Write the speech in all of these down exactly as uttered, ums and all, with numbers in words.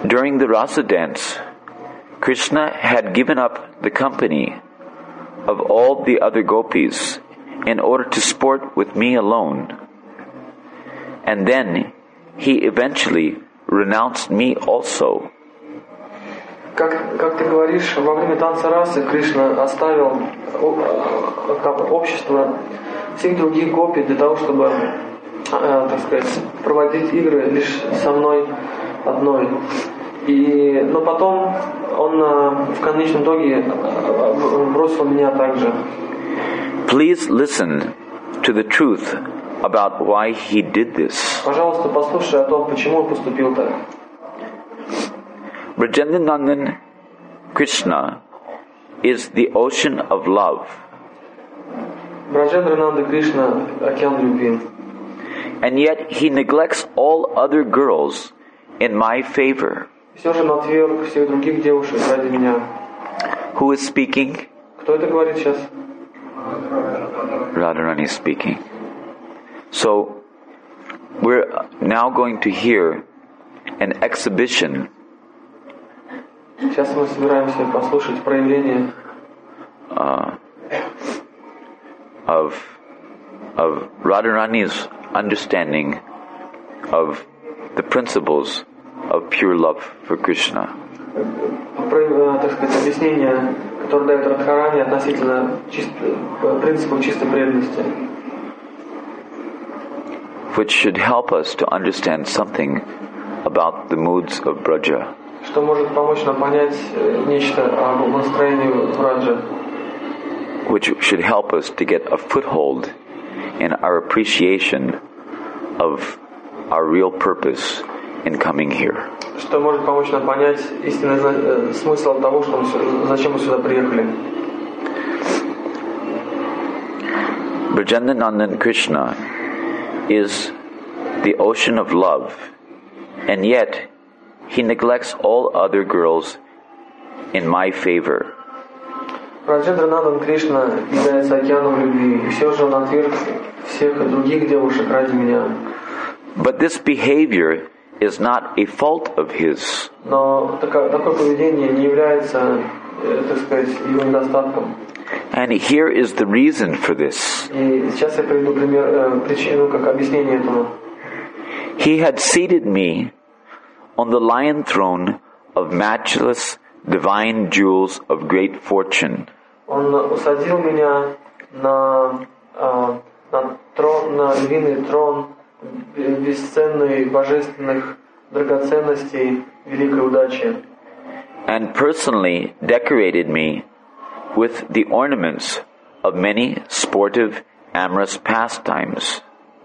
during the rasa dance, Krishna had given up the company of all the other gopis in order to sport with me alone. And then he eventually renounced me also. Как, как ты говоришь, во время танца расы Кришна оставил общество всех других гопи для того, чтобы, так сказать, проводить игры лишь со мной одной. И, но потом он в конечном итоге бросил меня также. Please listen to the truth about why he did this. Пожалуйста, послушай о том, почему он поступил так. Brajendranandan Krishna is the ocean of love. Браджендрананда Кришна — океан любви. And yet he neglects all other girls in my favor. Все же он отверг всех других девушек ради меня. Who is speaking? Кто это говорит сейчас? Radharani is speaking. So we're now going to hear an exhibition Сейчас мы собираемся послушать проявление uh, of of Radharani's understanding of the principles of pure love for Krishna. Так сказать, объяснение, которое дает Радхарани относительно принципов чистой преданности, which should help us to understand something about the moods of Braja. Что может помочь нам понять нечто о настроении Браджа. Which should help us to get a foothold in our appreciation of our real purpose in coming here. Что может помочь нам понять истинный смысл того, что мы, зачем мы сюда приехали. Brajendranandan Krishna is the ocean of love, and yet he neglects all other girls in my favor. Браджендранандан Кришна является океаном любви, и все же он отверг всех других девушек ради меня. But this behavior is not a fault of his. Но такое, такое поведение не является, так сказать, его недостатком. And here is the reason for this. И сейчас я приведу пример, причину, как объяснение этому. He had seated me on the lion throne of matchless divine jewels of great fortune. Он усадил меня на, на трон, на львиный трон бесценной божественных драгоценностей великой удачи. And personally decorated me with the ornaments of many sportive amorous pastimes.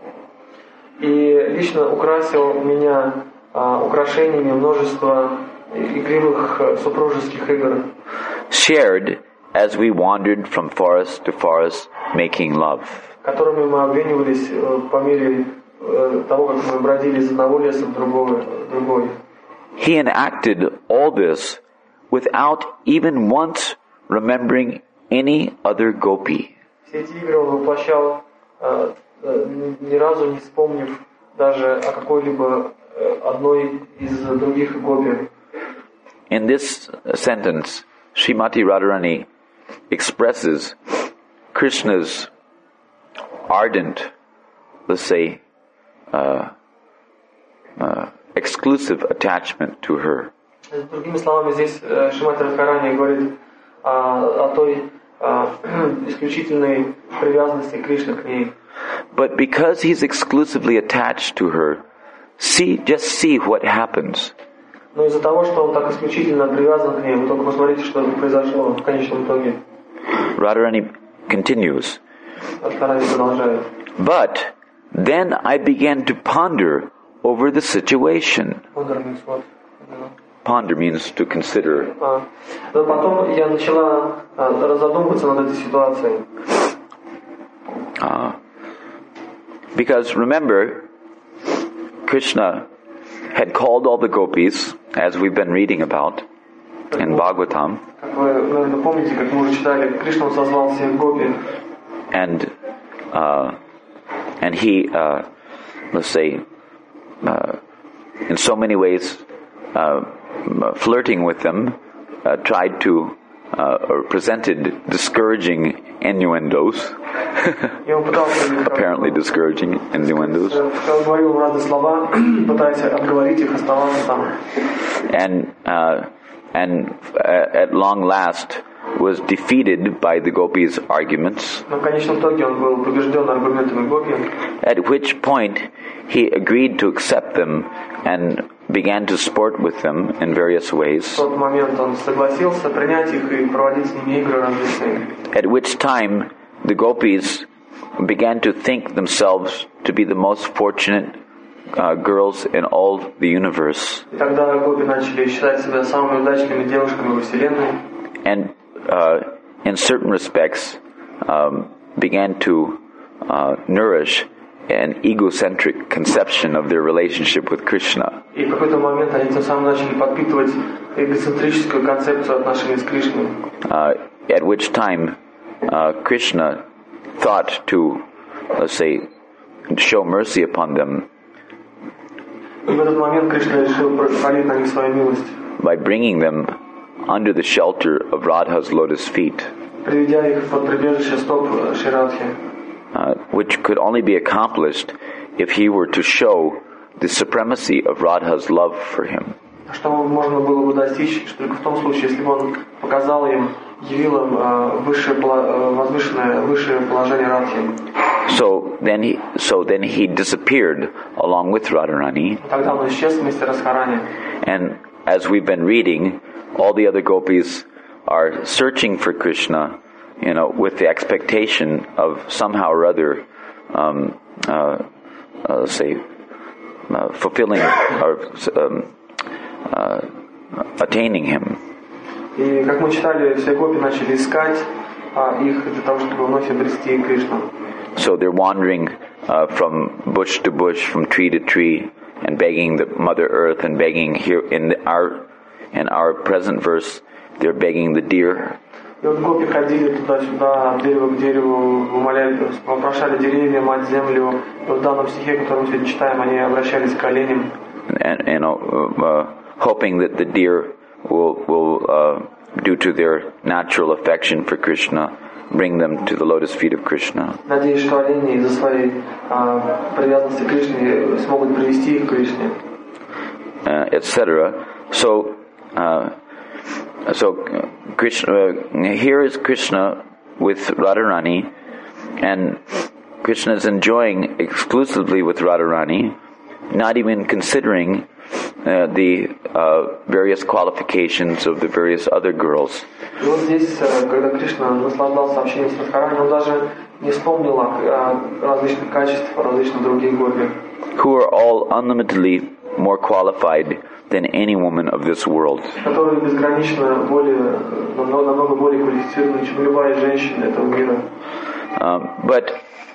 И лично украсил меня украшениями множества игривых супружеских игр. Shared as we wandered from forest to forest making love. Которыми мы обменивались по мере того, как мы бродили из одного леса в другой. He enacted all this without even once remembering any other gopi. Все эти игры он воплощал, ни разу не вспомнив даже о какой-либо одной из других гопи. In this sentence, Srimati Radharani expresses Krishna's ardent, let's say, uh, uh, exclusive attachment to her. Другими словами, здесь Шримати Радхарани говорит о, о той исключительной привязанности Кришны к ней. But because he's exclusively attached to her, see, just see what happens. Но из-за того, что он так исключительно привязан к ней, вы только посмотрите, что произошло в конечном итоге. Radharani continues. Радхарани продолжает. But then I began to ponder over the situation. Ponder means what? Ponder means to consider. А, но потом я начала разодумываться над этой ситуацией. Uh, because remember, Krishna had called all the gopis, as we've been reading about in Bhagavatam. Как вы, наверное, помните, как мы уже читали, Кришна созвал всех гопи. And uh, and he, uh, let's say, uh, in so many ways, uh, flirting with them, uh, tried to uh, or presented discouraging innuendos, apparently discouraging innuendos, and uh, and uh, at long last was defeated by the gopis' arguments, at which point he agreed to accept them and began to sport with them in various ways, at which time the gopis began to think themselves to be the most fortunate uh, girls in all the universe. And uh, in certain respects um, began to uh, nourish an egocentric conception of their relationship with Krishna. Uh, at which time uh, Krishna thought to, let's say, show mercy upon them by bringing them under the shelter of Radha's lotus feet, Uh, which could only be accomplished if he were to show the supremacy of Radha's love for him. So then he, so then he disappeared along with Radharani. And as we've been reading, all the other gopis are searching for Krishna, you know, with the expectation of somehow or other, um, uh, uh, let's say, uh, fulfilling or um, uh, attaining him. So they're wandering uh, from bush to bush, from tree to tree, and begging the Mother Earth, and begging here in the, our in our present verse, they're begging the deer. И вот гопи ходили туда-сюда, от дерева к дереву, умоляли, вопрошали деревья, мать землю. И в данном стихе, который мы сегодня читаем, они обращались к оленям. And, you know, uh, hoping that the deer will, will uh, due to their natural affection for Krishna, bring them to the lotus feet of Krishna. Надеюсь, что олени из-за своей привязанности к Кришне смогут привести их к Кришне. Uh, et cetera. So, uh, so Krishna, uh, here is Krishna with Radharani, and Krishna is enjoying exclusively with Radharani, not even considering uh, the uh, various qualifications of the various other girls. И вот здесь, когда Кришна наслаждался общением с Радхарани, он даже не вспомнил о различных качествах различных других гопи, who are all unlimitedly more qualified than any woman of this world. которые безгранично более, намного более квалифицированы, чем любая женщина этого мира. Um, but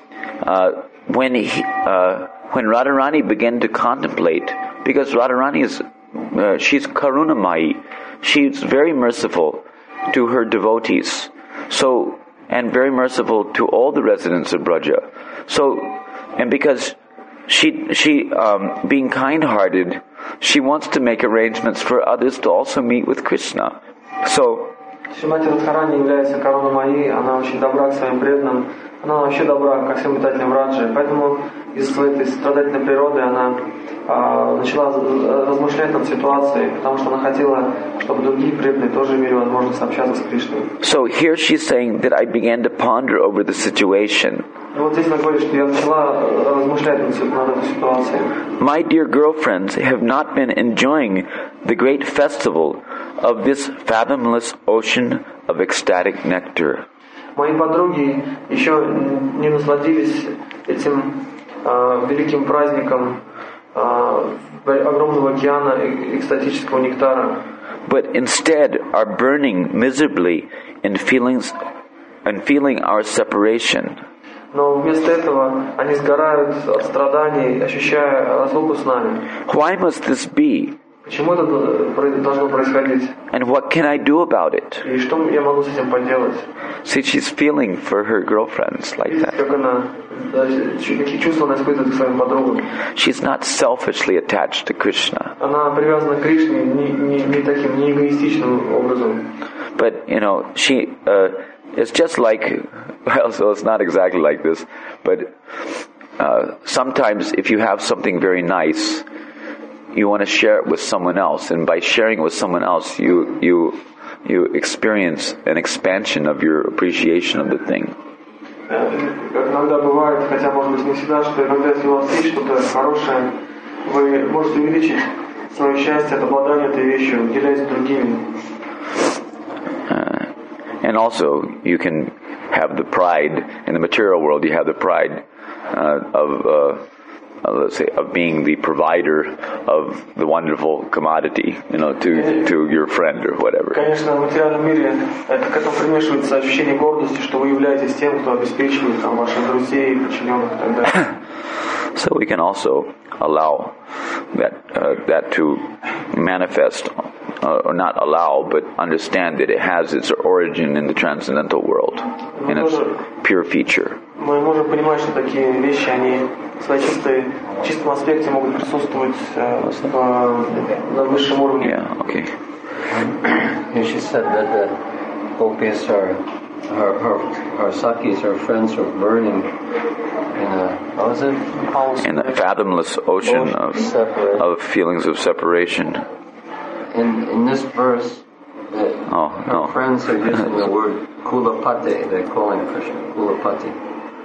uh, when he, uh, when Radharani began to contemplate, because Radharani is uh, she's Karunamayi, she's very merciful to her devotees, so and very merciful to all the residents of Braja. So, and because she she um, being kind-hearted, she wants to make arrangements for others to also meet with Krishna. So. Шримати Радхарани является Карунамаи, она очень добра к своим преданным, она вообще добра ко всем обитателям Раджи, поэтому из-за своей этой страдательной природы она а, начала размышлять над ситуацией, потому что она хотела, чтобы другие преданные тоже имели возможность общаться с Кришной. So here she's saying that I began to ponder over the situation. И вот здесь она говорит, что я начала размышлять над этой ситуацией. My dear girlfriends have not been enjoying the great festival of this fathomless ocean of ecstatic nectar. Мои подруги еще не насладились этим э, великим праздником э, огромного океана экстатического нектара. But instead are burning miserably in feelings and feeling our separation. Но вместо этого они сгорают от страданий, ощущая разлуку с нами. Why must this be? Почему это должно происходить? And what can I do about it? И что я могу с этим поделать? See, she's feeling for her girlfriends like Видите, that. как она, какие чувства она испытывает к своим подругам. She's not selfishly attached to Krishna. Она привязана к Кришне не, не, не таким, не эгоистичным образом. But, you know, she, uh, it's just like, well, so it's not exactly like this, but uh, sometimes if you have something very nice, you want to share it with someone else, and by sharing it with someone else, you you you experience an expansion of your appreciation of the thing. Иногда бывает, хотя может быть не всегда, что иногда если у вас есть что-то хорошее, вы можете увеличить свое счастье от обладания этой вещью, делясь с другими. Uh, and also, you can have the pride in the material world. You have the pride uh, of. Uh, Uh, let's say, of being the provider of the wonderful commodity, you know, to to your friend or whatever. Конечно, в материальном мире это к этому примешивается ощущение гордости, что вы являетесь тем, кто обеспечивает там ваших друзей, подчиненных и так далее. So we can also allow that uh, that to manifest, uh, or not allow, but understand that it has its origin in the transcendental world, in its pure feature. Мы можем понимать, что такие вещи, они в своей чистой, чистом аспекте могут присутствовать э, в, на высшем уровне. Yeah, okay. And she said that the gopis are, her, her, her sakis, her friends are burning in a, how is it? In the fathomless ocean of, of feelings of separation. In, in this verse, the, oh, her no. friends are using the word kulapati, they're calling Krishna kulapati.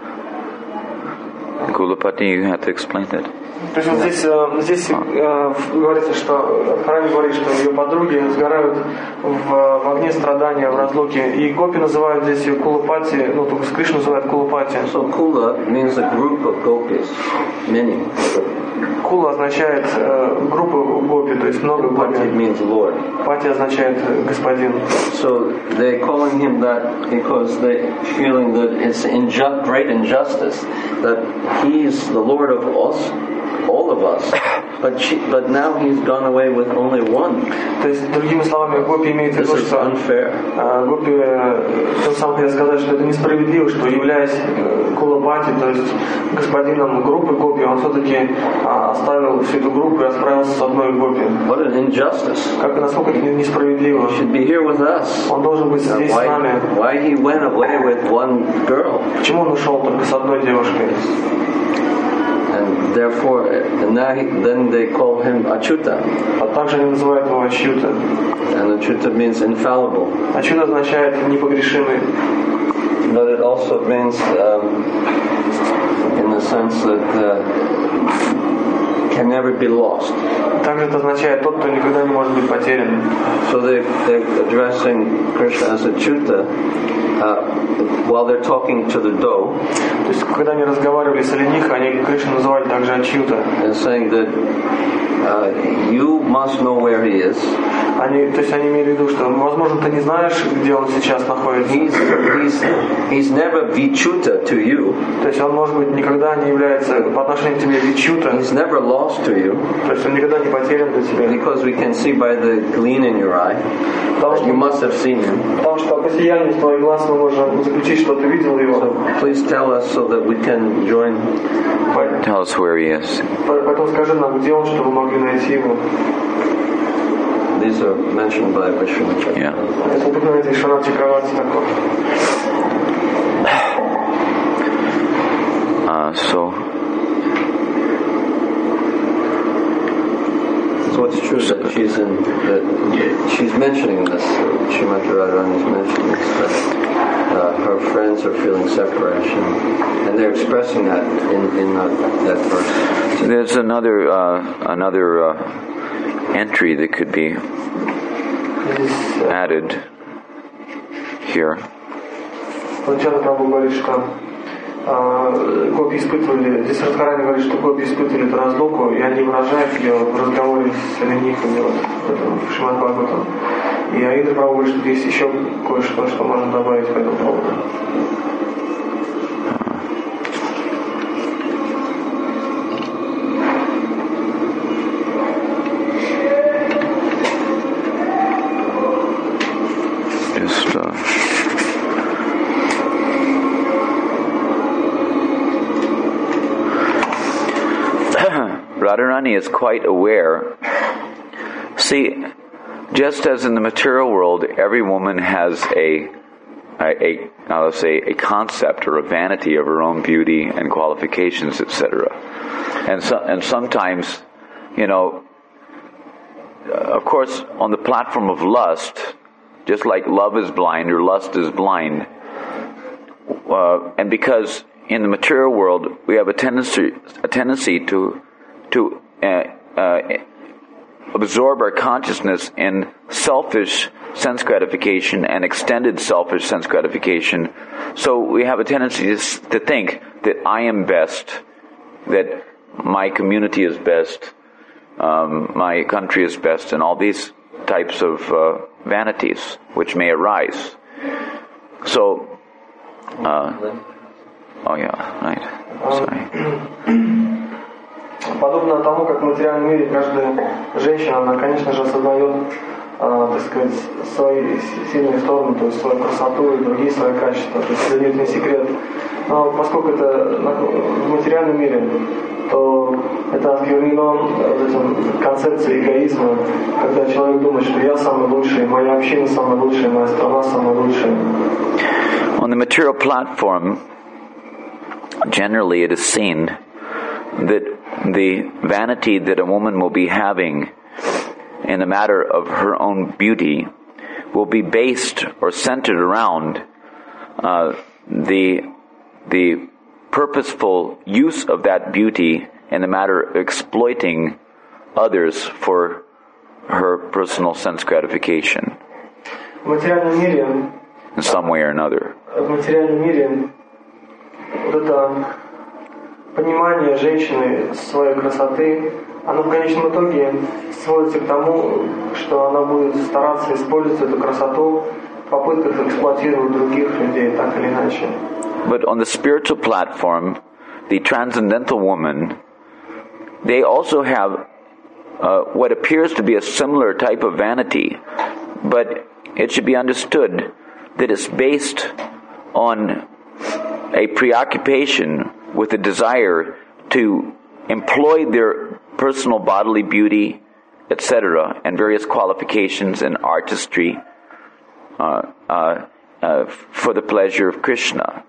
Kulapati, you have to explain that. То есть вот здесь, здесь э, говорится, что Харани говорит, что ее подруги сгорают в, в огне страдания, в разлуке. И гопи называют здесь ее Кулапати, ну, только Кришна называет Кулапати. So Kula means a group of gopis, many. Кула означает э, группу гопи, то есть много гопи. Pati means Lord. Пати означает господин. So they're calling him that because they're feeling that it's inju- great injustice that he's the Lord of us, all of us, but she, but now he's gone away with only one. То есть, другими словами, гопи имеет в виду, This is что unfair. э, гопи э, тем самым хотят сказать, что это несправедливо, что являясь э, Кулапати, то есть господином группы гопи, он все-таки э, оставил всю эту группу и отправился с одной гопи. What an injustice. Как насколько это несправедливо. He should be here with us. Он должен быть здесь Why, с нами. why he went away with one girl? Почему он ушел только с одной девушкой? And therefore, and now he, then they call him Achyuta. А также они называют его Ачюта. And Achyuta means infallible. Ачюта означает непогрешимый. But it also means, um, in the sense that uh, can never be lost. Также это означает тот, кто никогда не может быть потерян. So they, they're addressing Krishna as Achyuta uh, while they're talking to the doe. То есть, когда они разговаривали с оленихой, они Кришну называли также Ачюта. And saying that uh, you must know where he is. Они, то есть они имели в виду, что, возможно, ты не знаешь, где он сейчас находится. He's, he's, he's never Vichyuta to you. То есть он, может быть, никогда не является по отношению к тебе Вичюта. He's never lost to you. То есть он никогда не потерян для тебя. Because we can see by the gleam in your eye that you must have seen him. Потому что по сиянию из твоих глаз мы можем заключить, что ты видел его. So please tell us so that we can join. Tell us where he is. Поэтому скажи нам, где он, чтобы мы могли найти его. These are mentioned by Vishwanath. Yeah. Это упоминает Вишванат Чакраварти такое. Uh, so, So it's true that she's in. That she's mentioning this. Srimati Radharani is mentioning this. That uh, her friends are feeling separation, and they're expressing that in in uh, that verse. there's another uh, another uh, entry that could be added here. Сначала Прабху говорит, что э, гопи испытывали, здесь Радхарани говорит, что гопи испытывали эту разлуку, и они выражают ее в разговоре с оленихами, вот, в Шримад Бхагаватам. И Аидра Прабху говорит, что есть еще кое-что, что можно добавить по этому поводу. Radharani is quite aware. See, just as in the material world, every woman has a, a, a now let's say, a concept or a vanity of her own beauty and qualifications, et cetera. And so, and sometimes, you know, of course, on the platform of lust, just like love is blind or lust is blind, uh, and because in the material world we have a tendency, a tendency to, to uh, uh, absorb our consciousness in selfish sense gratification and extended selfish sense gratification. So we have a tendency to, to think that I am best, that my community is best, um, my country is best, and all these types of uh, vanities which may arise. So, uh, oh yeah, right. Sorry. Подобно тому, как в материальном мире каждая женщина, она, конечно же, осознает, э, так сказать, свои сильные стороны, то есть свою красоту и другие свои качества, то есть это нет не секрет. Но поскольку это в материальном мире, то это осквернено вот этим концепцией эгоизма, когда человек думает, что я самый лучший, моя община самая лучшая, моя страна самая лучшая. On the material platform, generally it is seen that the vanity that a woman will be having in the matter of her own beauty will be based or centered around uh, the the purposeful use of that beauty in the matter of exploiting others for her personal sense gratification В материальном мире, in some way or another. В материальном мире вот это понимание женщины своей красоты, оно в конечном итоге сводится к тому, что она будет стараться использовать эту красоту в попытках эксплуатировать других людей, так или иначе. But on the spiritual platform, the transcendental woman, they also have uh, what appears to be a similar type of vanity, but it should be understood that it's based on a preoccupation with a desire to employ their personal bodily beauty, et cetera, and various qualifications and artistry uh, uh, uh, for the pleasure of Krishna.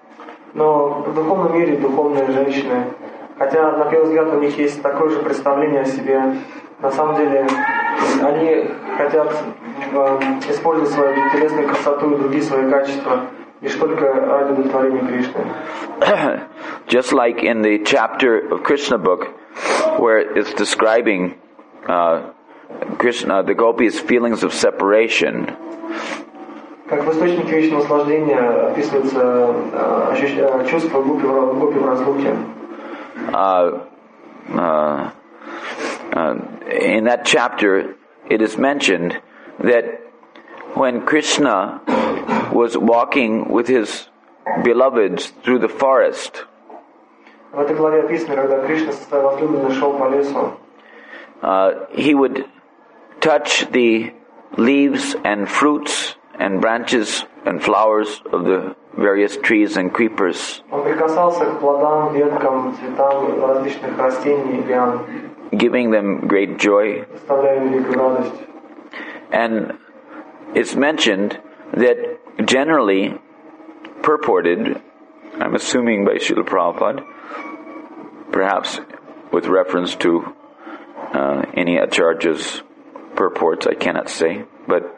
Но в духовном мире духовные женщины, хотя на первый взгляд у них есть такое же представление о себе, на самом деле они хотят э, использовать свою телесную красоту и другие свои качества лишь только ради удовлетворения Кришны. Just like in the chapter of Krishna book, where it's describing uh, Krishna, the gopis' feelings of separation. Как в источнике вечного наслаждения описывается э, чувство гопи в разлуке. Uh, uh, uh, in that chapter, it is mentioned that when Krishna was walking with his beloveds through the forest, в этой главе описано, когда Кришна со своей возлюбленной шел по лесу, uh, he would touch the leaves and fruits and branches and flowers of the various trees and creepers, он прикасался к плодам, веткам, цветам различных растений и лиан, giving them great joy. доставляя им великую радость. And it's mentioned that generally purported, I'm assuming by Srila Prabhupada, perhaps with reference to uh, any Acharya's purports, I cannot say, but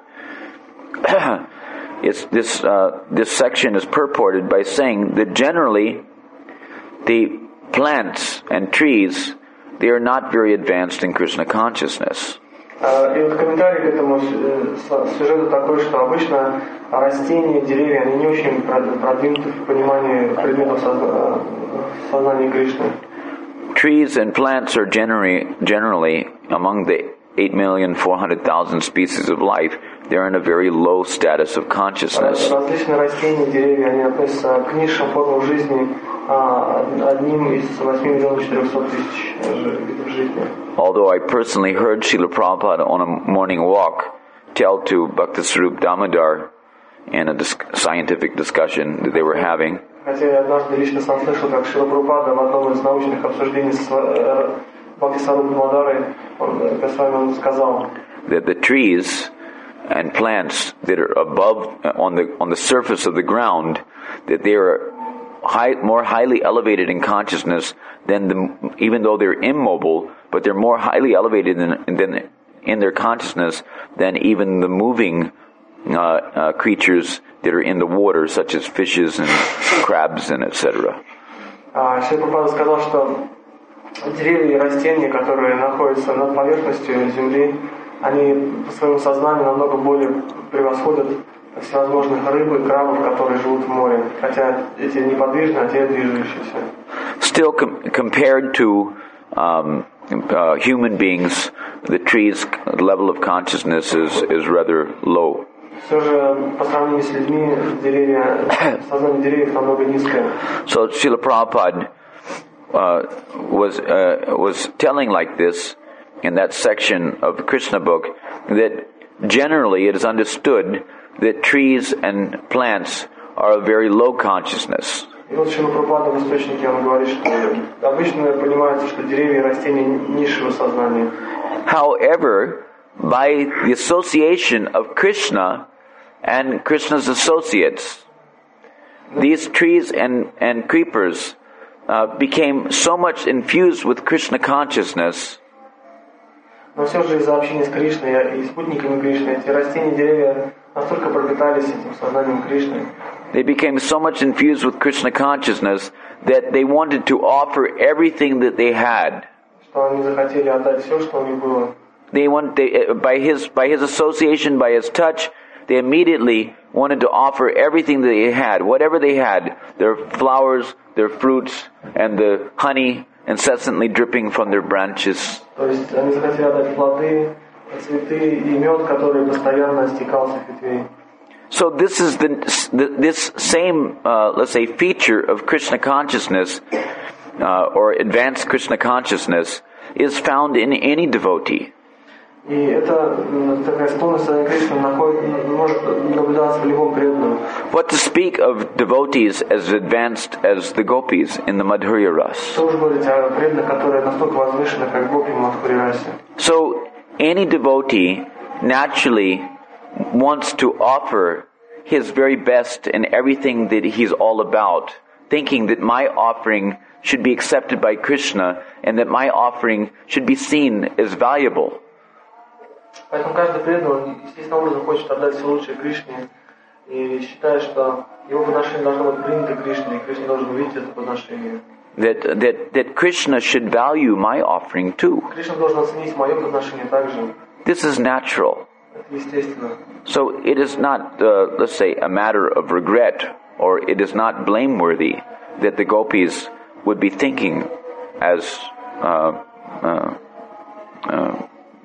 it's this uh, this section is purported by saying that generally the plants and trees, they are not very advanced in Krishna consciousness. И вот комментарий к этому сюжету такой, что обычно растения, деревья, они не очень продвинуты в понимании предметов сознания Кришны. Trees and plants are generally, generally among the eight million four hundred thousand species of life, they're in a very low status of consciousness. Различные растения, деревья, они относятся к низшим формам жизни, одним из восьми миллионов четырехсот тысяч видов жизни. Although I personally heard Srila Prabhupada on a morning walk tell to Bhaktiswarup Damodar in a dis- scientific discussion that they were having, хотя я однажды лично сам слышал, как Шрила Прабхупада в одном из научных обсуждений Бхактисварупа Дамодары, он, Госвами, он сказал, that the trees and plants that are above, on the on the surface of the ground, that they are high, more highly elevated in consciousness than the, even though they're immobile, but they're more highly elevated than, than in their consciousness than even the moving uh, uh, creatures that are in the water, such as fishes and crabs and et cetera. Шри Прабхупада сказал, что деревья и растения, которые находятся над поверхностью земли, они по своему сознанию намного более превосходят всевозможных рыб и крабов, которые живут в море, хотя эти неподвижные, а те движущиеся. Still, com- compared to um, uh, human beings, the tree's level of consciousness is, is rather low. Все же, по сравнению с людьми, деревья, сознание деревьев намного низкое. So Srila Prabhupada uh, was uh, was telling like this in that section of the Krishna book, that generally it is understood that trees and plants are of very low consciousness. И вот Шрила Прабхупада в источнике он говорит, что обычно понимается, что деревья и растения низшего сознания. However, by the association of Krishna and Krishna's associates, these trees and, and creepers uh, became so much infused with Krishna consciousness Но все же из-за общения с Кришной и спутниками Кришны, эти растения и деревья настолько пропитались этим сознанием Кришны. They became so much infused with Krishna consciousness that they wanted to offer everything that they had. Что они захотели отдать все, что у них было. They want, they, by his by his association, by his touch, they immediately wanted to offer everything that they had, whatever they had, their flowers, their fruits, and the honey incessantly dripping from their branches. То есть они захотели отдать плоды, цветы и мед, который постоянно стекал с их ветвей. So this is the, the this same, uh, let's say, feature of Krishna consciousness, uh, or advanced Krishna consciousness, is found in any devotee. И это такая склонность к Кришне находит, может наблюдаться в любом преданном. What to speak of devotees as advanced as the gopis in the Madhurya Ras? Что уж говорить о преданных, которые настолько возвышены, как гопи в Мадхурья Расе. So any devotee naturally wants to offer his very best in everything that he's all about, thinking that my offering should be accepted by Krishna and that my offering should be seen as valuable. Поэтому каждый преданный, он естественным образом хочет отдать все лучшее Кришне и считает, что его подношение должно быть принято Кришне, и Кришна должен увидеть это подношение. That, that, that Krishna should value my offering too. Кришна должен оценить мое подношение также. This is natural. Это естественно. So it is not, uh, let's say, a matter of regret, or it is not blameworthy that the gopis would be thinking as uh, uh, uh,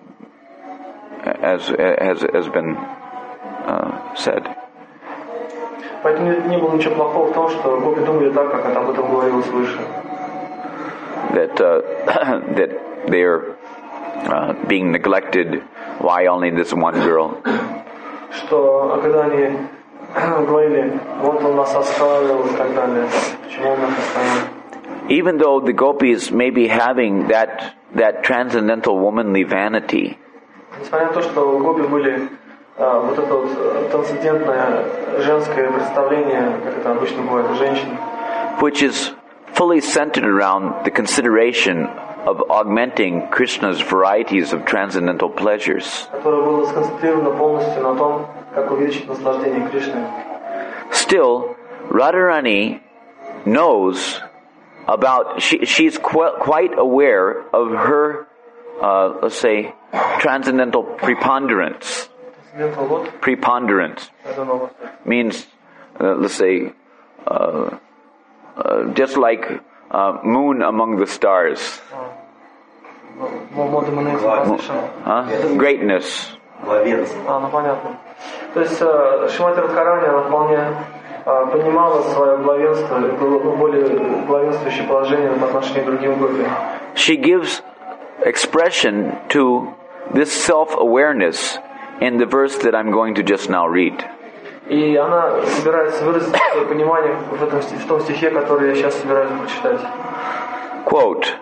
as has has been uh, said. Поэтому не было ничего плохого в том, что гопи думали так, как об этом говорилось выше. That uh, that they are uh, being neglected. Why only this one girl? Что, а когда они говорили, вот он нас оставил и так далее, почему он нас оставил? Even though the gopis may be having that that transcendental womanly vanity, несмотря на то, что у гопи были а, вот это вот трансцендентное женское представление, как это обычно бывает у женщин, which is fully centered around the consideration of augmenting Krishna's varieties of transcendental pleasures. которое было сконцентрировано полностью на том, как увеличить наслаждение Кришны. Still, Radharani knows about, she, she's qu- quite aware of her, uh, let's say, transcendental preponderance. Трансцендентал вот, Preponderance I don't know what that means, uh, let's say, uh, uh, just like uh, moon among the stars. Модемонейс position. Huh? Greatness. А, ну понятно. То есть Шримати Радхарани, она вполне а, понимала свое главенство, было более главенствующее положение по отношению к другим гопи. She gives expression to this self-awareness in the verse that I'm going to just now read. И она собирается выразить свое понимание в, этом, в том стихе, который я сейчас собираюсь прочитать. Quote,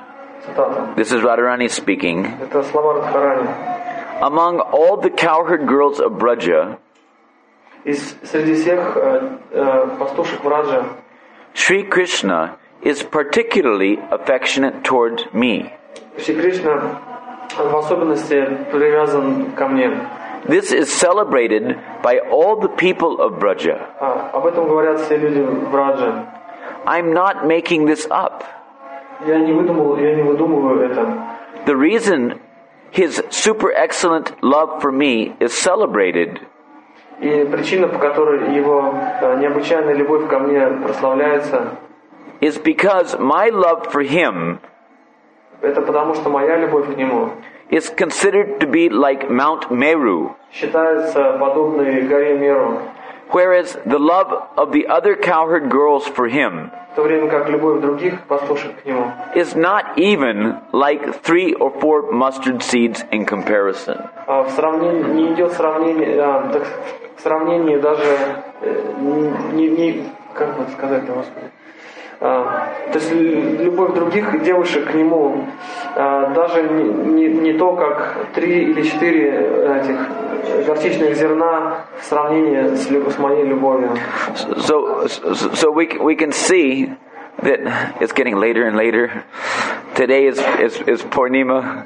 Цитата. This is Radharani speaking. Это слова Радхарани. Among all the cowherd girls of Braja, Из среди всех э, э, пастушек Враджа Sri Krishna is particularly affectionate toward me. Шри Кришна в особенности привязан ко мне. This is celebrated by all the people of Braja. А, об этом говорят все люди в Радже. I'm not making this up. Я не выдумал, я не выдумываю это. The reason his super excellent love for me is celebrated И причина, по которой его э, необычайная любовь ко мне прославляется, is because my love for him это потому, что моя любовь к нему is considered to be like Mount Meru, считается подобной горе Меру, whereas the love of the other cowherd girls for him в то время как любовь других пастушек к нему is not even like three or four mustard seeds in comparison. а в сравнении не идет сравнение, а, так, в сравнении даже э, не, не как бы сказать-то, Господи. А, то есть любовь других девушек к нему а, даже не, не, не то, как три или четыре этих горчичных зерна в сравнении с, с моей любовью. So, so, so we we can see that it's getting later and later. Today is is, is Purnima,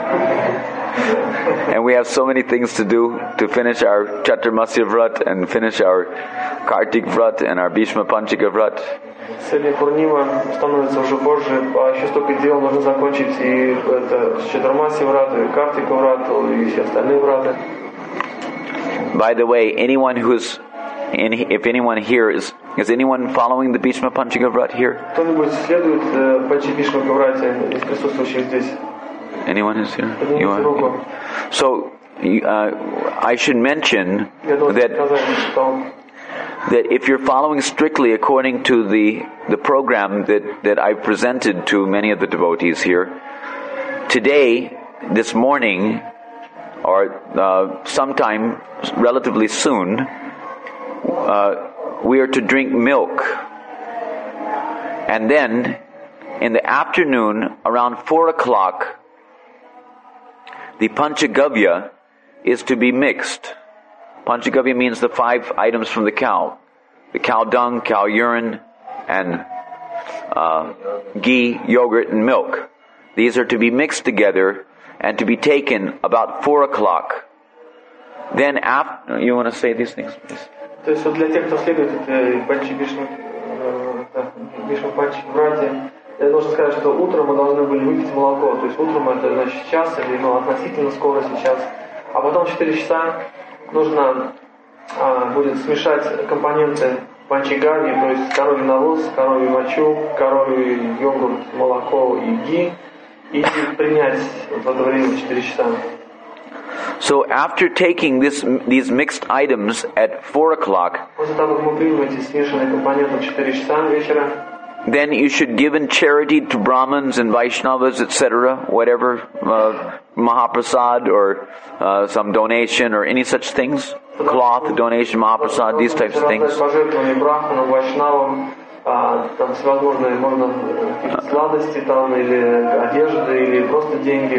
and we have so many things to do to finish our Chaturmasya Vrat and finish our Kartik Vrat and our Bhishma Panchika Vrat. Сегодня Пурнима становится уже позже, а еще столько дел нужно закончить, и это Чатурмаси Врату, и Картика Врату, и все остальные враты. By the way, anyone who's in, if anyone here is is anyone following the Bhishma Panchika Vrat here? Кто-нибудь следует э, Панчи Бхишма Врате из присутствующих здесь? Anyone is here? You Поднимите руку. are? So uh, I should mention Я должен that сказать, что that if you're following strictly according to the the program that that I presented to many of the devotees here, today, this morning, or uh, sometime relatively soon, uh, we are to drink milk, and then in the afternoon around four o'clock, the Panchagavya is to be mixed. Panchagavya means the five items from the cow. The cow dung, cow urine, and uh, ghee, yogurt, and milk. These are to be mixed together and to be taken about four o'clock. Then after... You want to say these things, please? То есть вот для тех, кто следует этой Панчи Бхишма Панчи Врате, я должен сказать, что утром мы должны были выпить молоко. То есть утром это значит час или ну, относительно скоро сейчас. А потом в четыре часа нужно а, будет смешать компоненты панчигави, то есть коровий навоз, коровий мочу, коровий йогурт, молоко и ги, и принять вот в это время в четыре часа. So after taking this, these mixed items at four o'clock, После того, как мы примем эти смешанные компоненты в четыре часа вечера, then you should give in charity to Brahmins and Vaishnavas, et cetera, whatever, uh, Mahaprasad or uh, some donation or any such things, cloth donation, Mahaprasad, these types of things. Пожертвования брахманам, вайшнавам, а, там всевозможные, можно какие-то сладости там, или одежды, или просто деньги.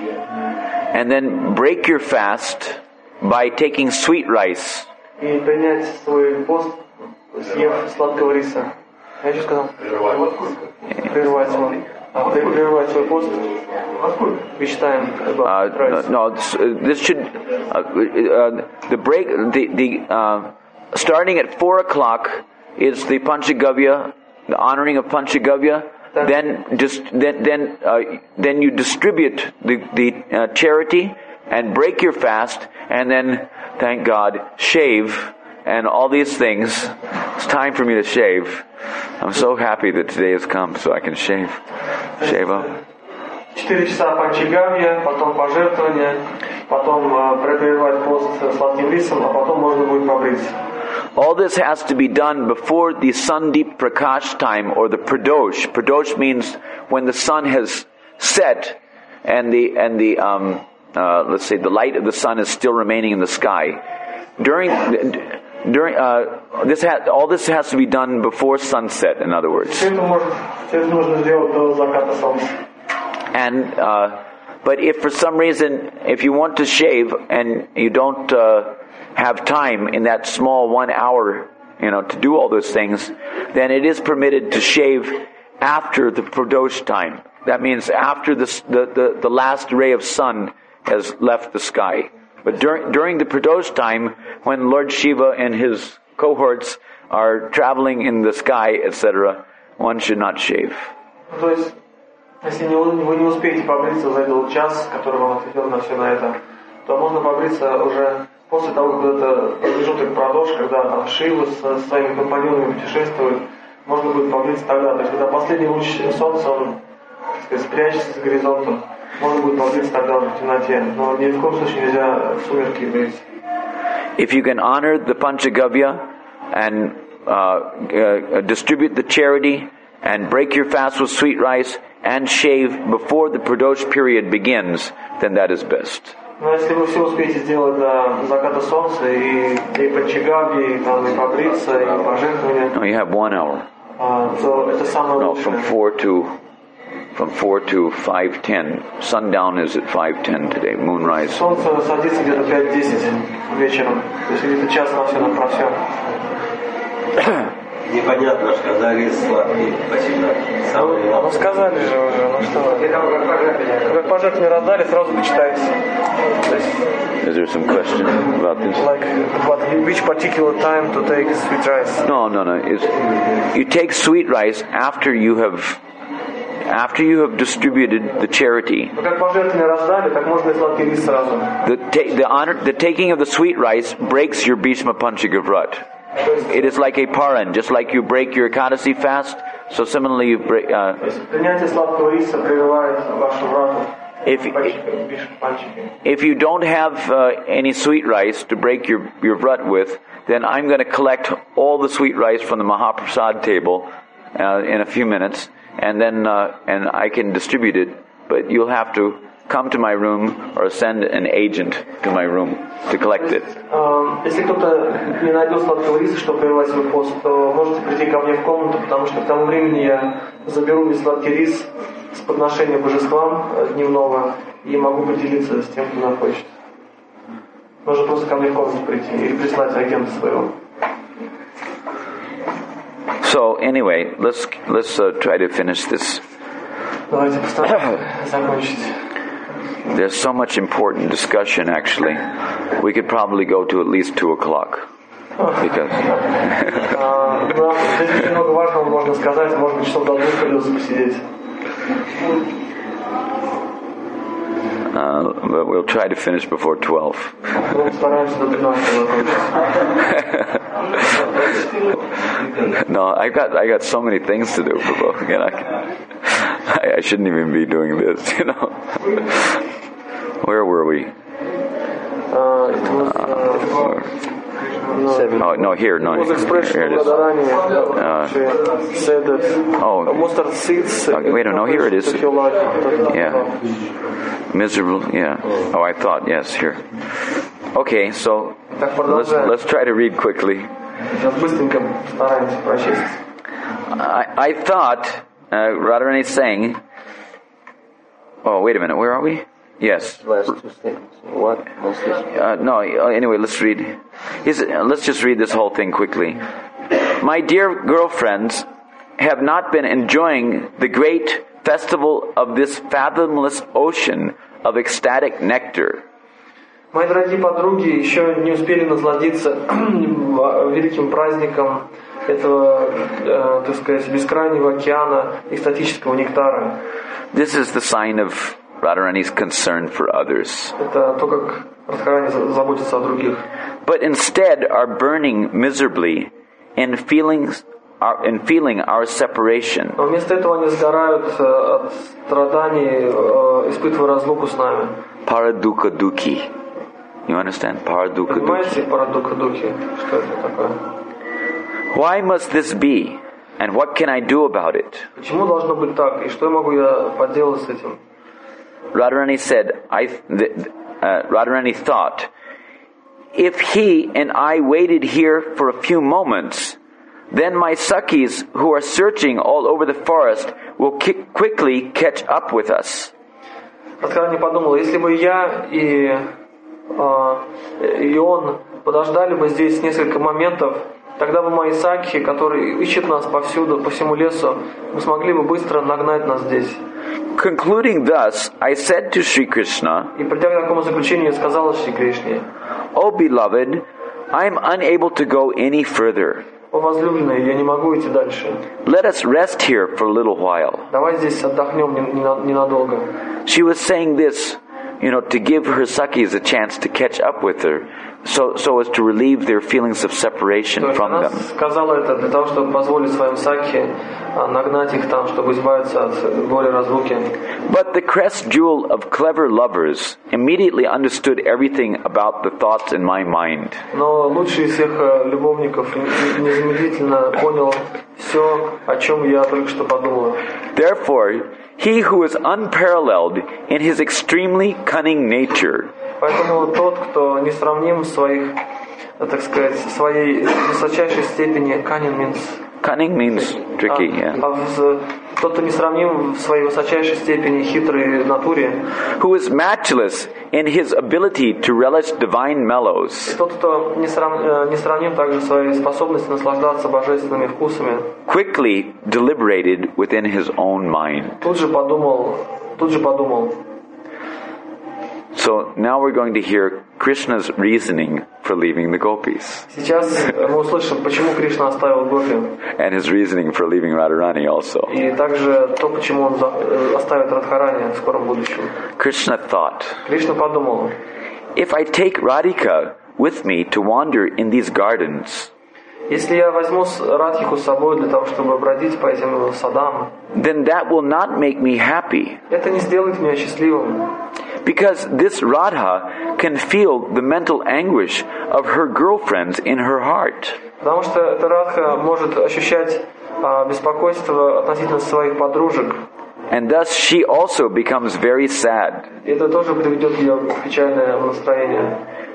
And then break your fast by taking sweet rice. И принять свой пост, съев сладкого риса. Я еще сказал? Прервать свой. А, прервать свой пост. Мечтаем. Uh, no, this, uh, this should uh, uh, the break the the uh, starting at four o'clock is the Panchagavya, the honoring of Panchagavya. Then just then then uh, then you distribute the the uh, charity and break your fast, and then thank God shave and all these things. It's time for me to shave. I'm so happy that today has come, so I can shave shave up. Четыре часа панчагавья, потом пожертвования, потом э, прерывать пост сладким рисом, а потом можно будет побриться. All this has to be done before the Sandeep Prakash time or the Pradosh. Pradosh means when the sun has set and the and the um, uh, let's say the light of the sun is still remaining in the sky. During during uh, this ha- all this has to be done before sunset. In other words. Все это можно, все это нужно сделать до заката солнца. And uh, but if for some reason, if you want to shave and you don't uh, have time in that small one hour, you know, to do all those things, then it is permitted to shave after the pradosh time. That means after the the, the, the last ray of sun has left the sky. But during during the pradosh time, when Lord Shiva and his cohorts are traveling in the sky, et cetera, one should not shave. То есть, если не, вы не успеете побриться за этот час, который вам отведен на все на это, то можно побриться уже после того, как это промежуток продаж, когда Шива со своими компаньонами путешествует, можно будет побриться тогда. То есть, когда последний луч солнца, он, так сказать, спрячется за горизонтом, можно будет побриться тогда уже в темноте. Но ни в коем случае нельзя в сумерки бриться. If you can honor the Panchagavya and uh, uh, distribute the charity and break your fast with sweet rice and shave before the pradosh period begins, then that is best. Но если вы все успеете сделать до заката солнца, и, и панчагави, и, там, и побриться, и пожертвования, No, you have one hour. uh, то это самое No, лучшее. from four to from four to five ten. Sundown is at five ten today. Moonrise. Солнце садится где-то пять-десять вечером, то есть где-то час на все, на про все. Непонятно, что когда рис сладкий, спасибо. Ну, ну сказали же уже, ну что вы. Как пожертвования раздали, сразу почитайте. То есть, Is there some question about this? like, what, which particular time to take sweet rice? No, no, no. It's, you take sweet rice after you have after you have distributed the charity. Ну, как пожертвования раздали, так можно и сладкий рис сразу. The ta- the honor the taking of the sweet rice breaks your Bhishma Panchagavrat. It is like a paran, just like you break your Ekadasi fast. So similarly, you break. Uh, То есть принятие сладкого риса прерывает вашу врату. if if you don't have uh, any sweet rice to break your your vrat with, then I'm going to collect all the sweet rice from the Mahaprasad table uh, in a few minutes, and then uh, and I can distribute it. But you'll have to come to my room or send an agent to my room to collect it. Если кто-то не найдет сладкого риса, чтобы прервать свой пост, то можете прийти ко мне в комнату, потому что к тому времени я заберу весь сладкий рис с подношения божествам дневного и могу поделиться с тем, кто захочет. Можно просто ко мне в комнату прийти или прислать агента своего. So anyway, let's let's uh, try to finish this. Давайте постараемся закончить. There's so much important discussion, actually. We could probably go to at least two o'clock. Because Да, здесь очень много важного можно сказать, может быть, часов до двух придется посидеть. uh, but we'll try to finish before twelve. Мы постараемся до тринадцати закончить. No, I got I got so many things to do, Prabhu. You know, I, I, I shouldn't even be doing this. You know, where were we? Uh, it was, uh, Oh no, here, no, was expression here it is. uh, she said that Oh, mustard seeds. okay, wait, no, here it is. To life. Yeah, miserable. Yeah. Oh, I thought yes, here. Okay, so let's let's try to read quickly. Сейчас быстренько стараемся прочесть. I, I thought uh, Radharani is saying. Oh, wait a minute. Where are we? Yes. Last two statements. What? Uh, no. Anyway, let's read. He's, uh, let's just read this whole thing quickly. My dear girlfriends have not been enjoying the great festival of this fathomless ocean of ecstatic nectar. Мои дорогие подруги еще не успели насладиться великим праздником этого, э, так сказать, бескрайнего океана экстатического нектара. This is the sign of Radharani's concern for others. Это то, как Радхарани заботится о других. But instead are burning miserably in feelings, our, in feeling our separation. Но вместо этого они сгорают от страданий, испытывая разлуку с нами. Paradukha dukhi. You understand? Paradukha dukhi. Понимаете парадука духи? Что это такое? Why must this be? And what can I do about it? Почему должно быть так? И что я могу я поделать с этим? Radharani said, I, th- uh, Radharani thought, if he and I waited here for a few moments, then my Sakhis who are searching all over the forest will ki- quickly catch up with us. Радхарани подумал, если бы я и, э, и он подождали бы здесь несколько моментов, тогда бы мои сакхи, которые ищут нас повсюду, по всему лесу, мы смогли бы быстро нагнать нас здесь. Concluding thus, I said to Sri Krishna, И придя к такому заключению, я сказала Шри Кришне: "O beloved, I am unable to go any further. О возлюбленный, я не могу идти дальше. Let us rest here for a little while." Давай здесь отдохнем ненадолго. She was saying this, you know, to give her Sakhis a chance to catch up with her, so so as to relieve their feelings of separation То есть from она them. сказала это для того, чтобы позволить своим сакхи нагнать их там, чтобы избавиться от боли разлуки. But the crest jewel of clever lovers immediately understood everything about the thoughts in my mind. Но лучший из всех любовников незамедлительно понял все, о чем я только что подумала. Therefore, he who is unparalleled in his extremely cunning nature, Поэтому тот, кто несравним в своих, так сказать, своей высочайшей степени, cunning means cunning means tricky, а, yeah, а в, тот, кто несравним в своей высочайшей степени хитрой натуре, who is matchless in his ability to relish divine mellows, и тот, кто несрав, несравним также своей способностью наслаждаться божественными вкусами, quickly deliberated within his own mind. тут же подумал, тут же подумал. So now we're going to hear Krishna's reasoning for leaving the gopis, Сейчас мы услышим, почему Кришна оставил гопи, and his reasoning for leaving Radharani also. и также то, почему он оставит Радхарани в скором будущем. Krishna thought, Кришна подумал: if I take Radhika with me to wander in these gardens, если я возьму Радхику с собой для того, чтобы бродить по этим садам, then that will not make me happy, это не сделает меня счастливым. because this Radha can feel the mental anguish of her girlfriends in her heart. Потому что эта Радха может ощущать а, беспокойство относительно своих подружек. And thus she also becomes very sad. И это тоже приведет ее в печальное настроение.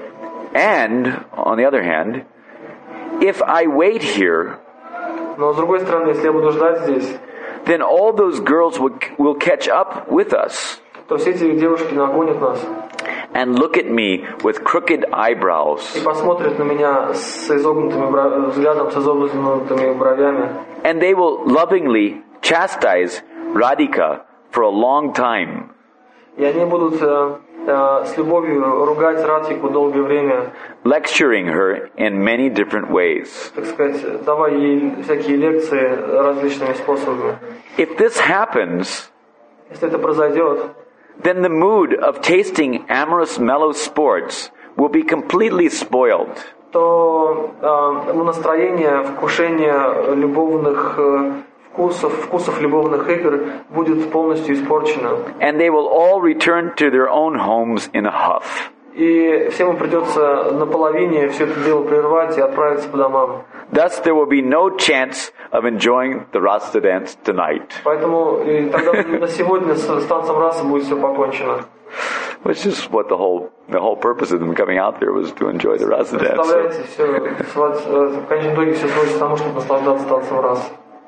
And, on the other hand, if I wait here, Но с другой стороны, если я буду ждать здесь, then all those girls will, will catch up with us то все эти девушки нагонят нас and look at me with crooked eyebrows. и посмотрят на меня с изогнутыми бра- взглядом, с изогнутыми бровями. And they will lovingly chastise Radhika for a long time. И они будут э, э, с любовью ругать Радхику долгое время, lecturing her in many different ways. так сказать, давая ей всякие лекции различными способами. If this happens, Если это произойдет, then the mood of tasting amorous mellow sports will be completely spoiled. то э, настроение, вкушение любовных э, вкусов, вкусов любовных игр будет полностью испорчено. And they will all return to their own homes in a huff. И всем им придется наполовине все это дело прервать и отправиться по домам. Thus there will be no chance of enjoying the Rasa dance tonight. Поэтому и тогда на сегодня с, с танцем расы будет все покончено. Which is what the whole the whole purpose of them coming out there was, to enjoy the Rasa dance. Представляете, все, в конечном итоге все сводится к тому, чтобы наслаждаться танцем расы.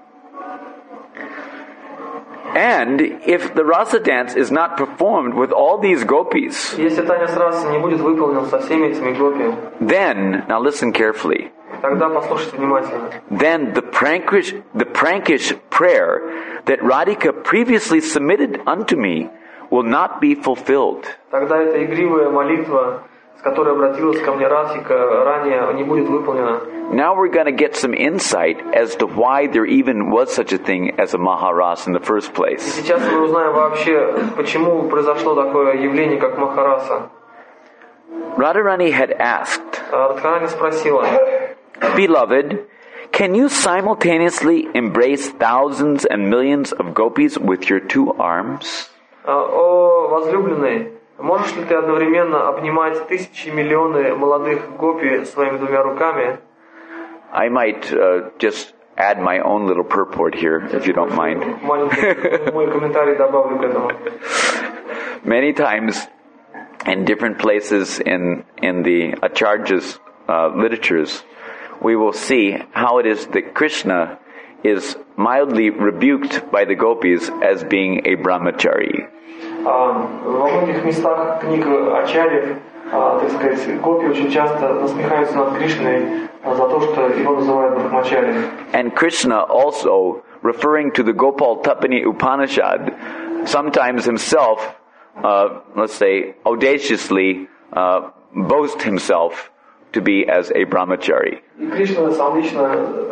And if the Rasa dance is not performed with all these gopis, Если танец расы не будет выполнен со всеми этими гопи, then, now listen carefully, тогда послушайте внимательно. then the prankish, the prankish prayer that Radhika previously submitted unto me will not be fulfilled. Тогда эта игривая молитва, с которой обратилась ко мне Радхика ранее, не будет выполнена. Now we're going to get some insight as to why there even was such a thing as a Maharas in the first place. Сейчас мы узнаем вообще, почему произошло такое явление, как Махараса. Radharani had asked, Радхарани спросила: Beloved, can you simultaneously embrace thousands and millions of gopis with your two arms? «О, возлюбленный, можешь ли ты одновременно обнимать тысячи миллионы молодых гопи своими двумя руками?» I might uh, just add my own little purport here, if you don't mind. Маленький мой комментарий добавлю к этому. Many times, in different places in in the Acharya's uh, literatures, we will see how it is that Krishna is mildly rebuked by the gopis as being a brahmachari. Во многих местах книг ачарьев, так сказать, гопи очень часто насмехаются над Кришной за то, что его называют брахмачари. And Krishna also, referring to the Gopal Tapani Upanishad, sometimes himself, uh, let's say, audaciously uh, boast himself to be as a brahmachari. И Кришна сам лично,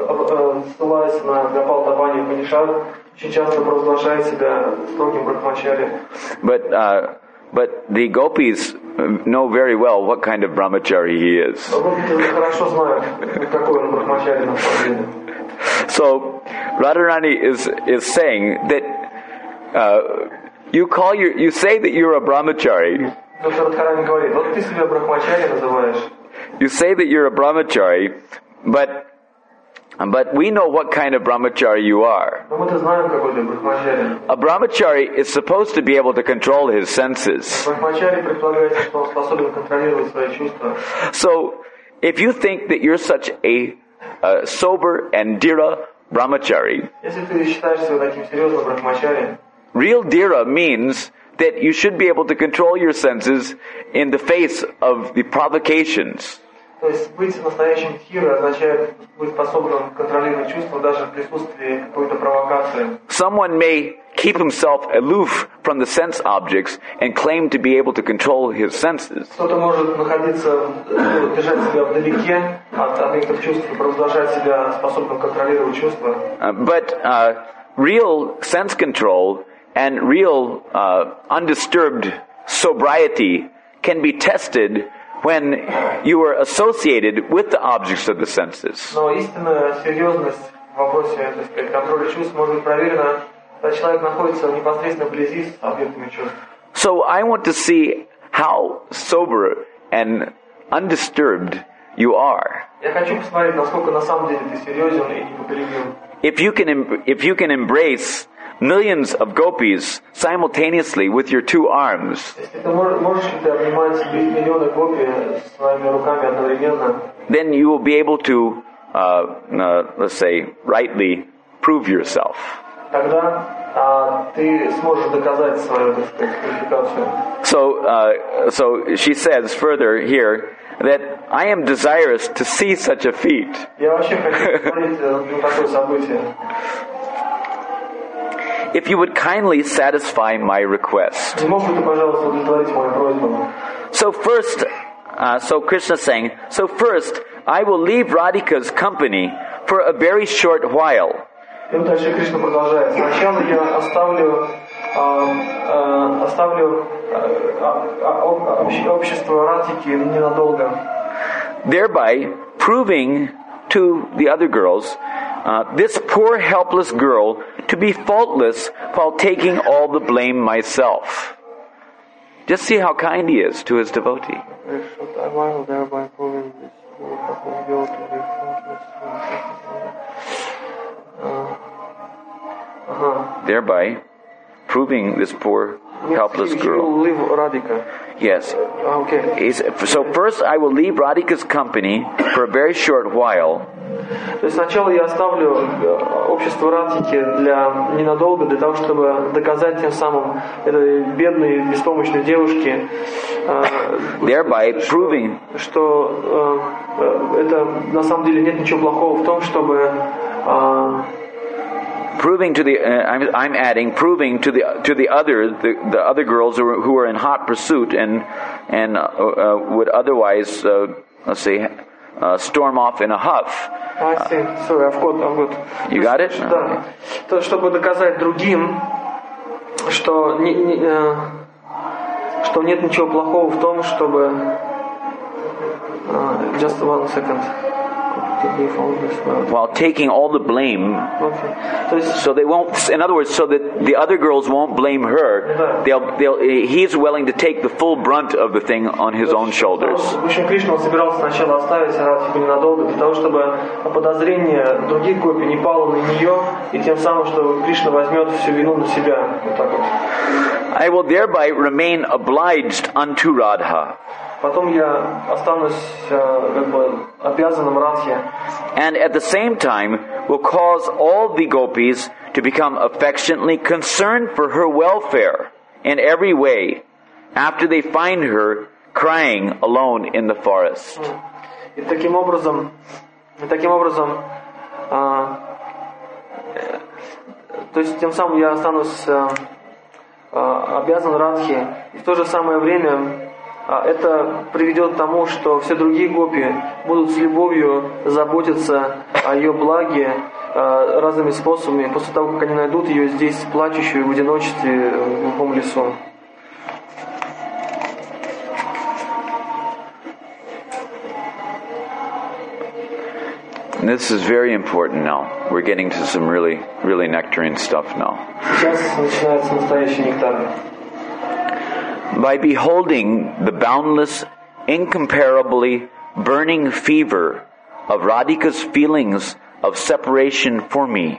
ссылаясь на Гопал Тапани Упанишад, очень часто провозглашает себя строгим брахмачари. But uh, but the gopis know very well what kind of brahmachari he is. Но гопи хорошо знают, какой он брахмачари на самом деле. So Radharani is is saying that uh, you call your you say that you're a brahmachari. Доктор Радхарани говорит: вот ты себя брахмачари называешь. You say that you're a brahmachari, but but we know what kind of brahmachari you are. Но мы-то знаем, какой ты брахмачари. A brahmachari is supposed to be able to control his senses. Брахмачари предполагается, что он способен контролировать свои чувства. So, if you think that you're such a uh, sober and dhira brahmachari, Если ты считаешь себя таким серьезным брахмачари, real dhira means that you should be able to control your senses in the face of the provocations. то есть быть настоящим дхирой означает быть способным контролировать чувства даже в присутствии какой-то провокации. Someone may keep himself aloof from the sense objects and claim to be able to control his senses. Кто-то может находиться, ну, держать себя вдалеке от объектов чувств и провозглашать себя способным контролировать чувства. Uh, but uh, real sense control and real uh, undisturbed sobriety can be tested when you are associated with the objects of the senses. Но истинная серьезность в вопросе, так сказать, контроля чувств может быть проверена, когда человек находится непосредственно вблизи с объектами чувств. So I want to see how sober and undisturbed you are. Я хочу посмотреть, насколько на самом деле ты серьезен и непоколебим. If you can, em- if you can embrace millions of gopis simultaneously with your two arms, Если ты мож- можешь ли ты обнимать миллионы гопи своими руками одновременно, then you will be able to, uh, uh, let's say, rightly prove yourself. тогда а, ты сможешь доказать свою, так сказать, квалификацию. So, uh, so she says further here that I am desirous to see such a feat. Я вообще хочу посмотреть на такое событие. If you would kindly satisfy my request. Не мог бы ты, пожалуйста, удовлетворить мою просьбу? So first, uh, so Krishna is saying, so first I will leave Radhika's company for a very short while. И вот дальше Кришна продолжает. Сначала я оставлю, а, а, оставлю а, а, обще- общество Радхики ненадолго. Thereby proving to the other girls, uh, this poor helpless girl to be faultless while taking all the blame myself. Just see how kind he is to his devotee. Thereby proving this poor helpless girl to be faultless. Ага. Thereby proving this poor helpless He will girl. leave Radhika. Yes. А, окей. He's, so first I will leave Radhika's company for a very short while. То есть сначала я оставлю э, общество Радхики для ненадолго, для того, чтобы доказать тем самым этой бедной, беспомощной девушке, э, Thereby что, proving что э, э, это на самом деле нет ничего плохого в том, чтобы э, proving to the uh, I'm, I'm adding proving to the to the other the, the other girls who are, who are in hot pursuit and and uh, uh, would otherwise uh, let's say uh, storm off in a huff. I see. Sorry, I've got, I've got. You got it? Да. То, чтобы доказать другим, что не, не, э, что нет ничего плохого в том, чтобы uh, just one second. While taking all the blame, Okay. То есть, so they won't. In other words, so that the other girls won't blame her. They'll, they'll. He's willing to take the full brunt of the thing on his own shoulders. в общем, Кришна он собирался сначала оставить Радхику ненадолго, для того, чтобы подозрение других гопи не пало на нее, и тем самым, что Кришна возьмет всю вину на себя. Вот так вот. I will thereby remain obliged unto Radha. Потом я останусь как бы обязанным Радхе. And at the same time will cause all the gopis to become affectionately concerned for her welfare in every way after they find her crying alone in the forest. И таким образом, и таким образом, а, э, то есть тем самым я останусь а, а, обязан Радхе. И в то же самое время а, это приведет к тому, что все другие гопи будут с любовью заботиться о ее благе а, разными способами, после того, как они найдут ее здесь, плачущую в одиночестве в глухом лесу. This is very important now. We're getting to some really, really nectarine stuff now. Сейчас начинается настоящий нектар. By beholding the boundless, incomparably burning fever of Radhika's feelings of separation for me,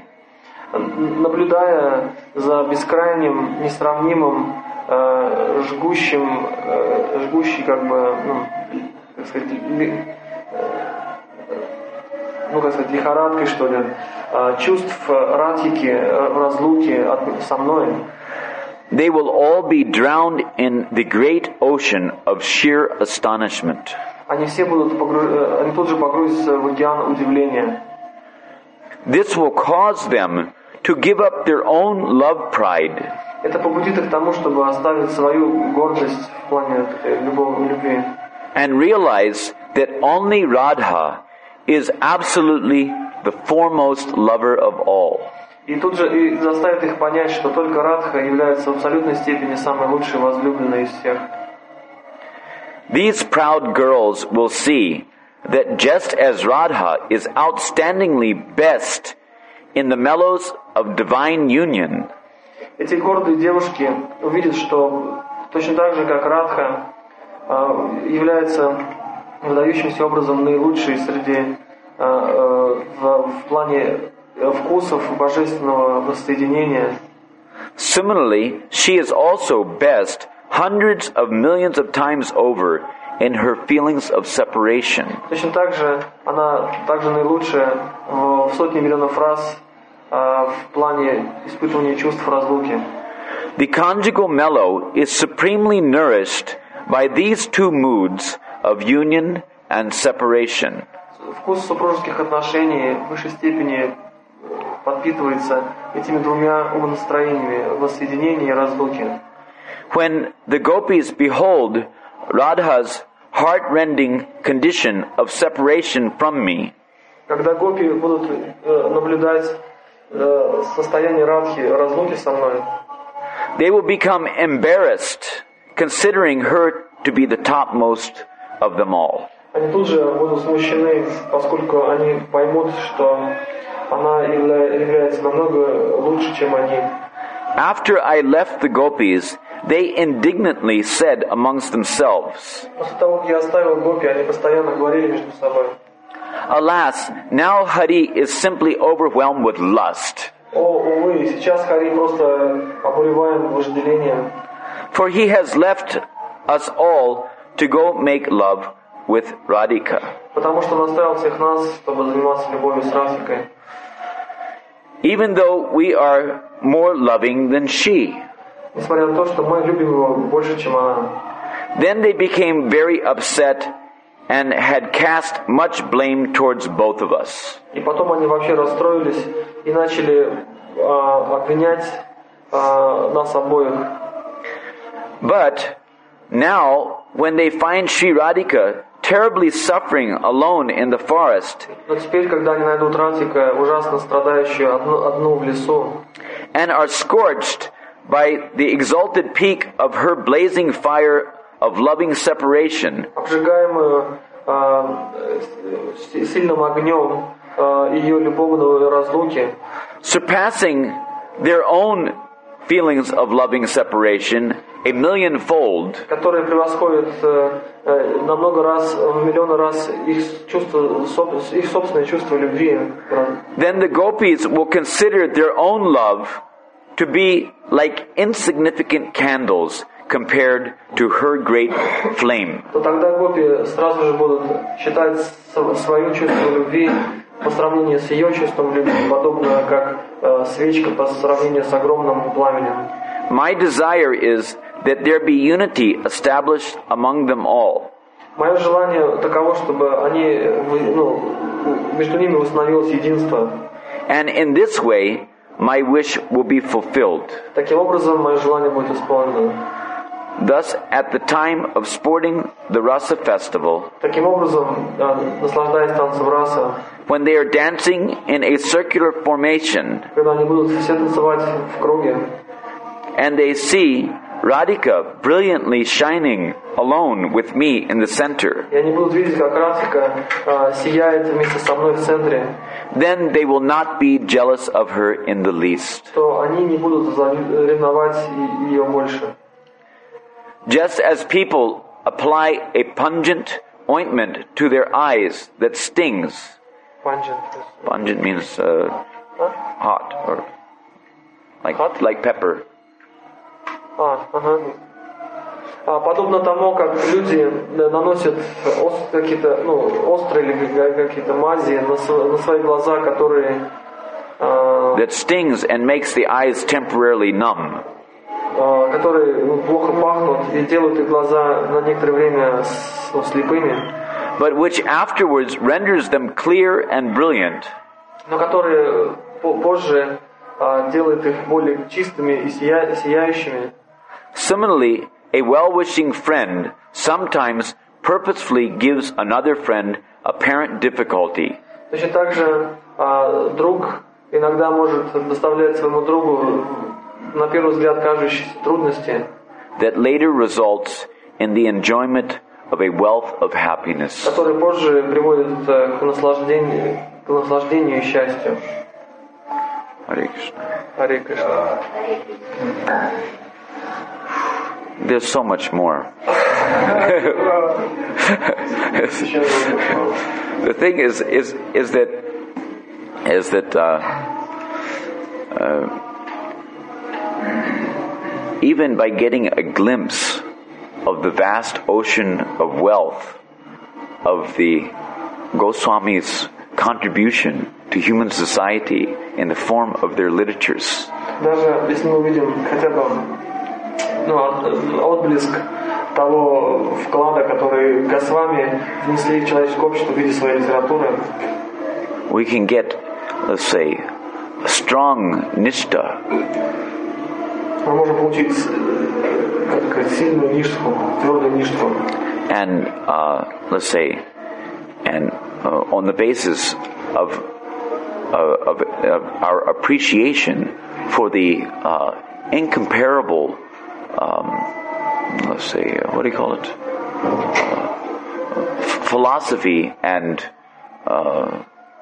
Наблюдая за бескрайним, несравнимым, э, жгущим, э, жгущей, как бы, ну, как сказать, ли, э, ну, как сказать, лихорадкой, что ли, э, чувств Радхики э, в разлуке от, со мной, they will all be drowned in the great ocean of sheer astonishment. они все будут погруж... они тут же погрузятся в океан удивления. This will cause them to give up their own love pride Это побудит их к тому, чтобы оставить свою гордость в плане э, любовь, любви. and realize that only Radha is absolutely the foremost lover of all. И тут же и заставит их понять, что только Радха является в абсолютной степени самой лучшей возлюбленной из всех. These proud girls will see that just as Radha is outstandingly best in the mellows of divine union, Эти гордые девушки увидят, что точно так же, как Радха э, является выдающимся образом наилучшей среди э, э, в, в плане вкусов божественного воссоединения. similarly, she is also best hundreds of millions of times over in her feelings of separation. Точно так же она также наилучшая в сотни миллионов раз э, в плане испытывания чувств разлуки. The conjugal mellow is supremely nourished by these two moods of union and separation. Вкус супружеских отношений в высшей степени подпитывается этими двумя умонастроениями воссоединения и разлуки. When the gopis behold Radha's heart-rending condition of separation from me, Когда гопи будут э, наблюдать э, состояние Радхи, разлуки со мной, they will become embarrassed, considering her to be the topmost of them all. они тут же будут смущены, поскольку они поймут, что она явля- является намного лучше, чем они. After I left the gopis, they indignantly said amongst themselves, После того, как я оставил гопи, они постоянно говорили между собой: alas, now Hari is simply overwhelmed with lust, «О, увы, сейчас Хари просто обуреваем вожделением, for he has left us all to go make love with Radhika. потому что он оставил всех нас, чтобы заниматься любовью с Радхикой». Even though we are more loving than she. Несмотря на то, что мы любим его больше, чем она. Then they became very upset and had cast much blame towards both of us. И потом они вообще расстроились и начали а, обвинять а, нас обоих. But now, when they find Sri Radhika terribly suffering alone in the forest, Но теперь, когда они найдут Радхика, ужасно страдающую одну, одну в лесу, and are scorched by the exalted peak of her blazing fire of loving separation, обжигаемую а, с- сильным огнем а, ее любовной разлуки, surpassing their own feelings of loving separation a millionfold, которые превосходят э, э, на много раз, в миллионы раз их чувство, соб- их собственное чувство любви. then the gopis will consider their own love to be like insignificant candles compared to her great flame. То тогда гопи сразу же будут считать с- свое чувство любви по сравнению с ее чувством любви, подобно как э, свечка по сравнению с огромным пламенем. My desire is that there be unity established among them all. Мое желание таково, чтобы они, ну, между ними установилось единство. And in this way, my wish will be fulfilled. Таким образом, мое желание будет исполнено. Thus, at the time of sporting the Rasa festival, Таким образом, наслаждаясь танцем раса, when they are dancing in a circular formation, когда они будут все танцевать в круге, and they see Radhika brilliantly shining alone with me in the center, и они будут видеть, как Радхика а, сияет вместе со мной в центре, then they will not be jealous of her in the least. то они не будут зави- ревновать и- ее больше. Just as people apply a pungent ointment to their eyes that stings. Панджин. Pungent means uh, hot or like Hot? like pepper. А, ага. А, подобно тому, как люди наносят ос- какие-то, ну, острые или га- какие-то мази на, св- на свои глаза, которые, а, That stings and makes the eyes temporarily numb. а, которые ну, плохо пахнут и делают их глаза на некоторое время с- ну, слепыми, But which afterwards renders them clear and brilliant. но которые по- позже а, делают их более чистыми и сия- сияющими. Similarly, a well-wishing friend sometimes purposefully gives another friend apparent difficulty, Точно так же а, друг иногда может доставлять своему другу на первый взгляд кажущиеся трудности, that later results in the enjoyment of a wealth of happiness. которые позже приводят э, к наслаждению, к наслаждению и счастью. Hare Krishna. Харе Кришна. There's so much more. The thing is, is, is that, is that, uh, uh, even by getting a glimpse of the vast ocean of wealth of the Goswamis' contribution to human society in the form of their literatures, Даже если мы увидим хотя бы ну, от- отблеск того вклада, который Госвами внесли в человеческое общество в виде своей литературы, we can get, let's say, a strong nishta, мы можем получить э, как сказать, сильную ништху, твердую ништху. and uh, let's say, and uh, on the basis of, uh, of of our appreciation for the uh, incomparable, um, let's say, uh, what do you call it, uh, f- philosophy and uh,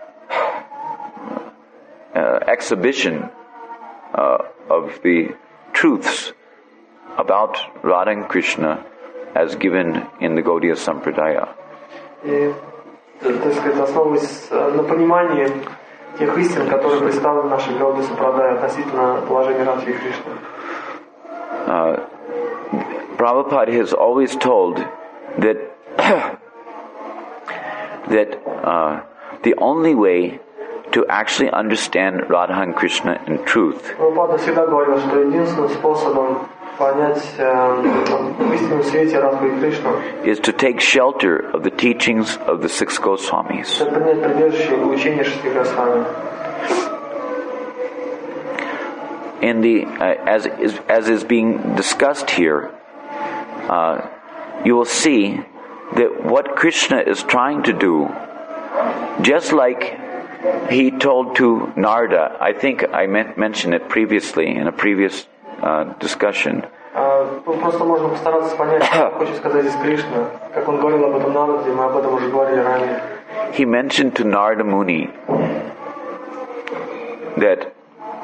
uh, exhibition uh, of the truths about Radha and Krishna as given in the Gaudiya Sampradaya. И, э, так сказать, основываясь э, на понимании тех истин, которые представлены в нашей Гаудия Сампрадая относительно положения Радхи и Кришны. Uh, Prabhupada has always told that that uh, the only way to actually understand Radha and Krishna in truth Прабхупада всегда говорил, что единственным способом понять э, в истинном свете Радху и Кришну is to take shelter of the teachings of the six Goswamis. это принять прибежище у учения шести Госвами. In the uh, as is as is being discussed here, uh, you will see that what Krishna is trying to do, just like he told to Narada, I think I men- mentioned it previously in a previous uh, discussion. А, ну, просто можно постараться понять, что хочет сказать здесь Кришна. Как он говорил об этом Нараде, мы об этом уже говорили ранее. He mentioned to Narada Muni that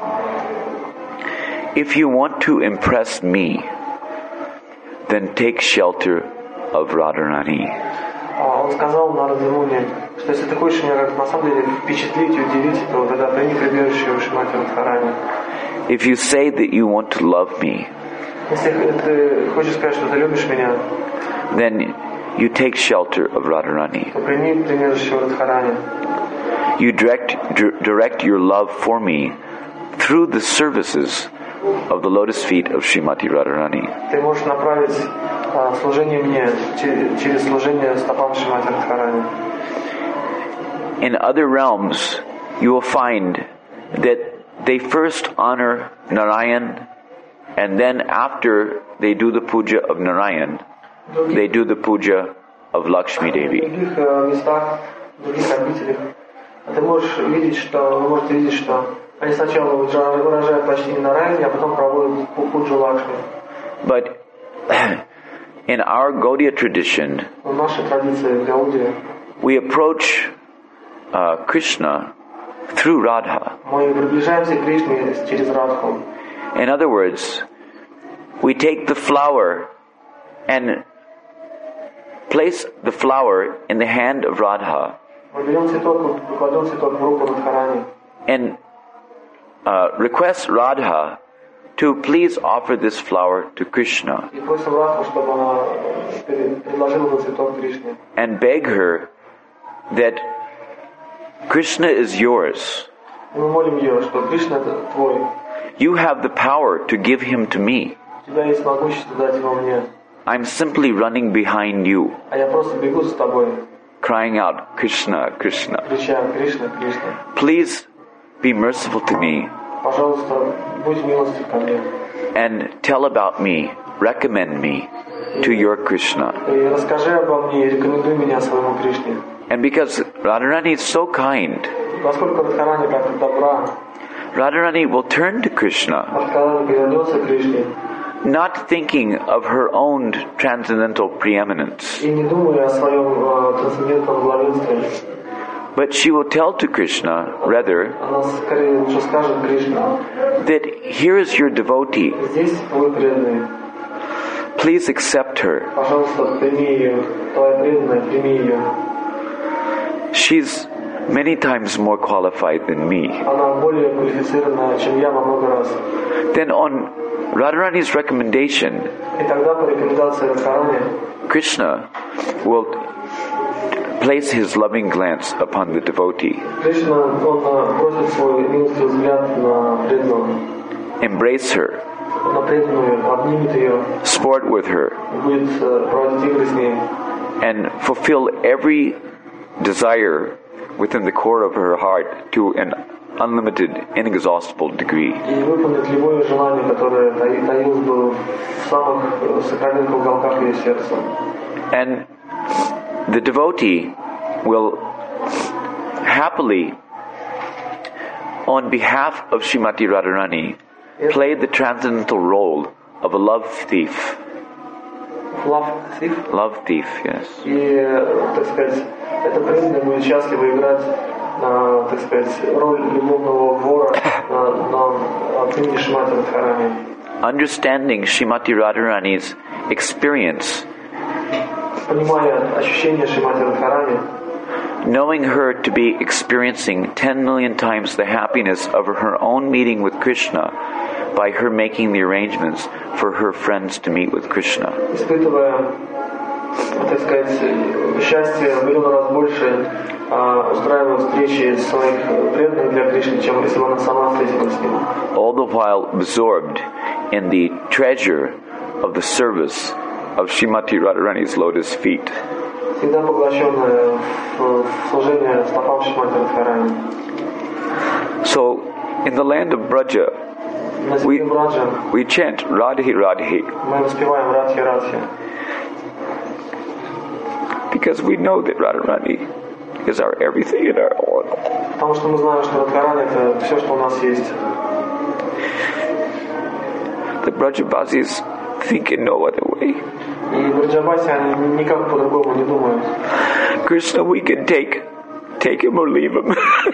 if you want to impress me, then take shelter of Radharani. А он сказал Нараде Муни, что если ты хочешь меня как на самом деле впечатлить и удивить, то тогда прими прибежище у Шримати Радхарани. If you say that you want to love me, Если ты хочешь сказать, что ты любишь меня, then you take shelter of Radharani. то прими прибежище у Радхарани. You direct dir- direct your love for me through the services of the lotus feet of Srimati Radharani. Ты можешь направить а, служение мне че- через служение стопам Шримати Радхарани. In other realms, you will find that they first honor Narayan, and then after they do the puja of Narayan, they do the puja of Lakshmi В Devi. других э, местах, в других обителях ты можешь видеть, что вы можете видеть, что они сначала выражают выражают почтение Нараяне, а потом проводят пу- пуджу Лакшми. But in our Gaudiya tradition, В нашей традиции в Гаудии we approach uh, Krishna through Radha. мы приближаемся к Кришне через Радху. In other words, we take the flower and place the flower in the hand of Radha Мы берем цветок, кладем цветок в руку Радхарани and uh, request Radha to please offer this flower to Krishna и просим Радху, чтобы она пере- предложила этот цветок Кришне. and beg her that Krishna is yours. И мы молим ее, что Кришна это твой. You have the power to give him to me. У тебя есть могущество дать его мне. I'm simply running behind you, А я просто бегу за тобой, crying out, Krishna, Krishna. крича: Кришна, Кришна. Please be merciful to me Пожалуйста, будь милостив ко мне. and tell about me, recommend me to your Krishna. И расскажи обо мне и рекомендуй меня своему Кришне. And because Radharani is so kind, Поскольку Радхарани так добра, Radharani will turn to Krishna, Радхарани повернется к Кришне not thinking of her own transcendental preeminence, и не думая о своем э, трансцендентном главенстве, but she will tell to Krishna, rather, она скорее лучше скажет Кришне: that here is your devotee, здесь твой преданный, please accept her. пожалуйста, прими ее, твоя преданная, прими ее. She's many times more qualified than me. Она более квалифицированная, чем я во много раз. Then on Radharani's recommendation, И тогда по рекомендации Радхарани Krishna will place his loving glance upon the devotee, Кришна, он э, бросит свой милостивый взгляд на преданного, embrace her, на преданную, обнимет ее, sport with her, будет э, проводить игры с ней and fulfill every desire within the core of her heart to an unlimited, inexhaustible degree. и выполнит любое желание, которое таи- таилось бы в самых э, сокровенных уголках ее сердца. And the devotee will happily, on behalf of Srimati Radharani, play the transcendental role of a love thief. Love thief. Love thief, yes. И, э, так сказать, это преданный будет счастливо играть, на, так сказать, роль любовного вора на, на от имени Шримати Радхарани. Understanding Srimati Radharani's experience, Понимая ощущения Шримати Радхарани, knowing her to be experiencing ten million times the happiness of her own meeting with Krishna by her making the arrangements for her friends to meet with Krishna. испытывая, так сказать, счастье в миллион раз больше, а, устраивая встречи своих преданных для Кришны, чем если бы она сама встретилась с ним. All the while absorbed in the treasure of the service of Srimati Radharani's lotus feet. Всегда поглощенная в, в служение стопам Шримати Радхарани. So, in the land of Braja, На we, земле Браджа we chant Radhe Radhe мы воспеваем Радхи Радхи, because we know that Radharani is our everything and our all. потому что мы знаем, что Радхарани это все, что у нас есть. The Brajavasis think in no other way. И в Раджабасе они никак по-другому не думают. Krishna, we can take, take him or leave him.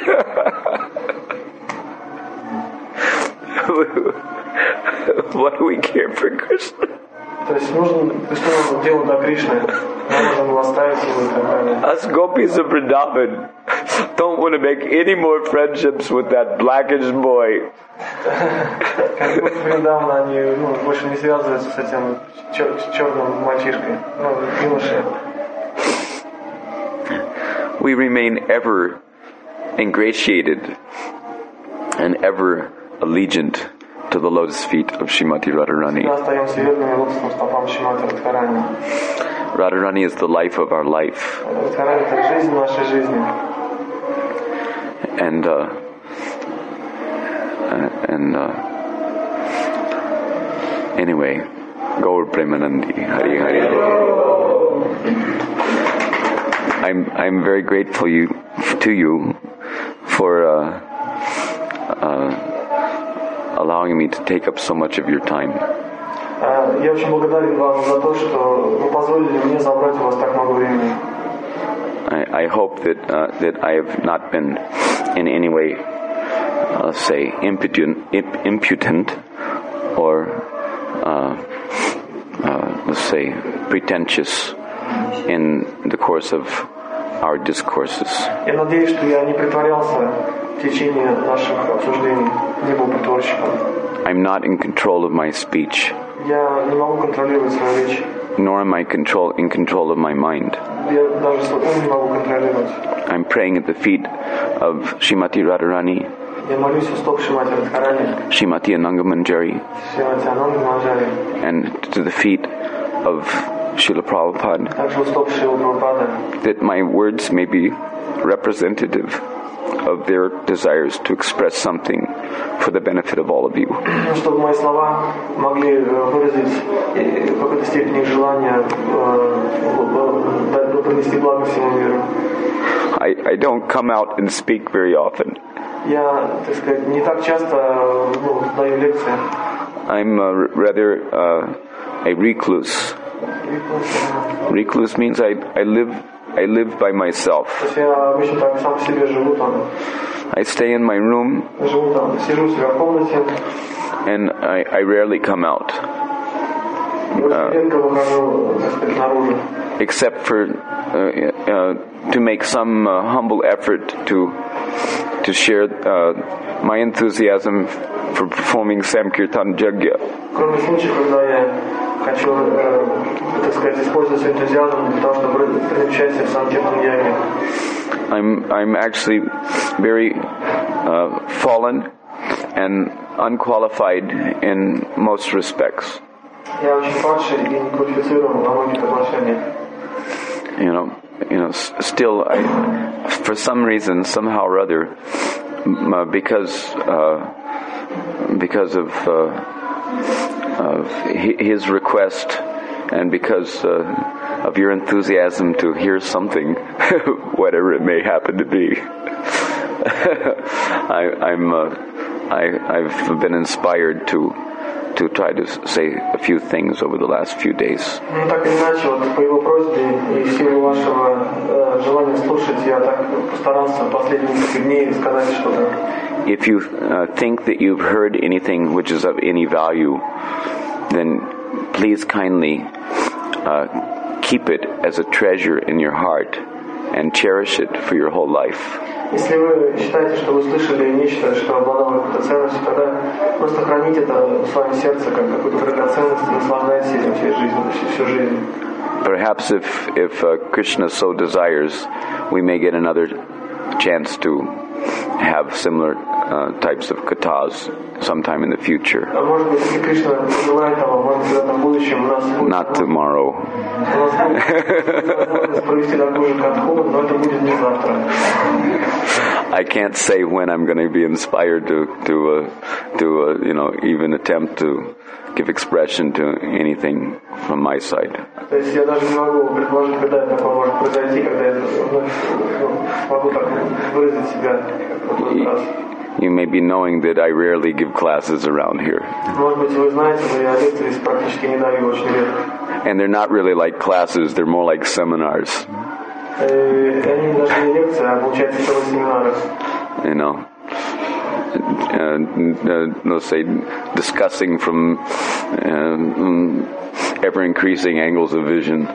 What do we care for Krishna? То есть нужно, что нам делать до Кришны, мы можем его оставить его и так далее. Us gopis of Vrindavan don't want to make any more friendships with that blackish boy. Как будто недавно они ну, больше не связываются с этим чер- с черным мальчишкой, ну, юношей. We remain ever ingratiated and ever allegiant to to the lotus feet of Srimati Radharani. Всегда остаемся верными лотосным стопам Шримати Радхарани. Radharani is the life of our life. Радхарани — это жизнь нашей жизни. And uh, and uh, anyway, Gaur Premanandi, Hari Hari. I'm I'm very grateful you to you for uh, uh, allowing me to take up so much of your time. Я очень благодарен вам за то, что вы позволили мне забрать у вас так много времени. I, I hope that uh, that I have not been in any way, uh, say, impudent, imp- imputent, or uh, uh, let's say, pretentious in the course of our discourses. Я надеюсь, что я не притворялся в течение наших обсуждений, не был притворщиком. I'm not in control of my speech. Я не могу контролировать свою речь. Nor am I control in control of my mind. Я даже свой ум не могу контролировать. I'm praying at the feet of Srimati Radharani, Я молюсь у стоп Шримати Радхарани, Srimati Anangamanjari, Шримати Ананgamанджари, and to the feet of Srila Prabhupada, также у стоп Шрилы Прабхупады, that my words may be representative of their desires to express something for the benefit of all of you. чтобы мои слова могли выразить в какой-то степени их желание принести благо всему миру. I, I don't come out and speak very often. Я, так сказать, не так часто ну, даю лекции. I'm uh, rather uh, a recluse. Recluse means I, I live I live by myself. То есть я обычно так сам по себе живу там. I stay in my room Живу там, сижу у себя в комнате. and I, I rarely come out. Очень редко выхожу, так сказать, наружу. Except for uh, uh, to make some uh, humble effort to to share uh, my enthusiasm for performing Samkirtan Yajna. Кроме случаев, когда я хочу, э, так сказать, использовать свой энтузиазм для того, чтобы принять участие в Санкиртан Яге. I'm I'm actually very uh, fallen and unqualified in most respects. Я очень падший и не квалифицирован во многих отношениях. You know, you know. s- Still, I, for some reason, somehow or other, m- uh, because uh, because of uh, of hi- his request, and because uh, of your enthusiasm to hear something, whatever it may happen to be, I, I'm uh, I, I've been inspired to. to try to say a few things over the last few days. Ну, так или иначе, вот по его просьбе и в силу вашего э, желания слушать, я так постарался последние несколько дней сказать что-то. If you uh, think that you've heard anything which is of any value, then please kindly uh, keep it as a treasure in your heart and cherish it for your whole life. Если вы считаете, что вы слышали нечто, что обладало какой-то ценностью, тогда просто храните это в своем сердце как какую-то драгоценность и наслаждайтесь этим всю жизнь, всю жизнь. Perhaps if, if uh, Krishna so desires, we may get another chance to have similar uh, types of kathas sometime in the future. А может быть, если Кришна желает того, может быть, в этом будущем у нас будет Not tomorrow. у нас будет возможность провести такую же катху, но это будет не завтра. I can't say when I'm going to be inspired to to uh, to uh, you know even attempt to give expression to anything from my side. То есть я даже не могу предположить, когда это может произойти, когда я вновь могу так выразить себя в этот раз. You may be knowing that I rarely give classes around here, Может быть, вы знаете, но я лекции практически не даю очень редко. and they're not really like classes; they're more like seminars. И они даже не лекции, а получается целые семинары. You know, uh, uh, let's say discussing from uh, ever increasing angles of vision.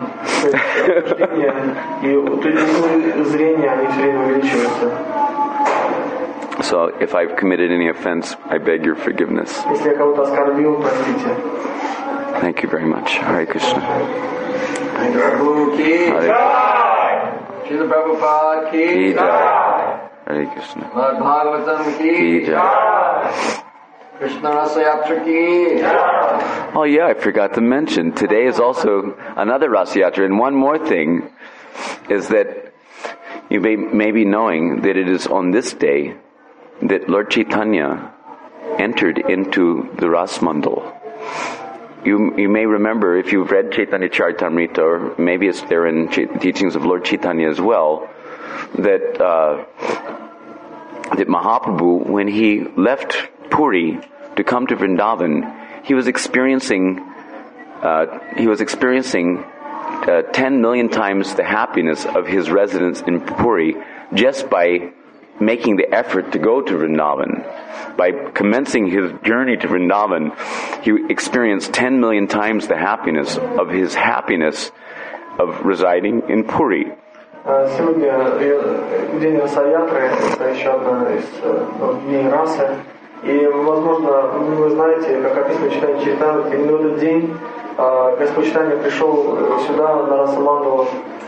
И зрение, они все время увеличиваются. So, if I've committed any offense, I beg your forgiveness. Если я кого-то оскорбил, простите. Thank you very much. Hare Krishna. Prabhu ki Hare Srila Prabhupada ki Ki Jai. Hare Krishna. Bhagavatam Ki ki Jai. Krishna Rasa Yatra ki. Oh yeah, I forgot to mention, today is also another Rasa Yatra, and one more thing is that you may, may be knowing that it is on this day that Lord Chaitanya entered into the Rasmandal. You you may remember, if you've read Chaitanya Charitamrita, or maybe it's there in Ch- teachings of Lord Chaitanya as well, that uh, that Mahaprabhu, when he left Puri to come to Vrindavan, he was experiencing uh, he was experiencing uh, ten million times the happiness of his residence in Puri just by making the effort to go to Vrindavan. By commencing his journey to Vrindavan, he experienced ten million times the happiness of his happiness of residing in Puri. Сегодня день Расаятры, это еще одна из дней расы. И, возможно, вы знаете, как описано в читании Чайтамрити, именно в этот день Господь Чайтанья пришел сюда, на Расамандалу.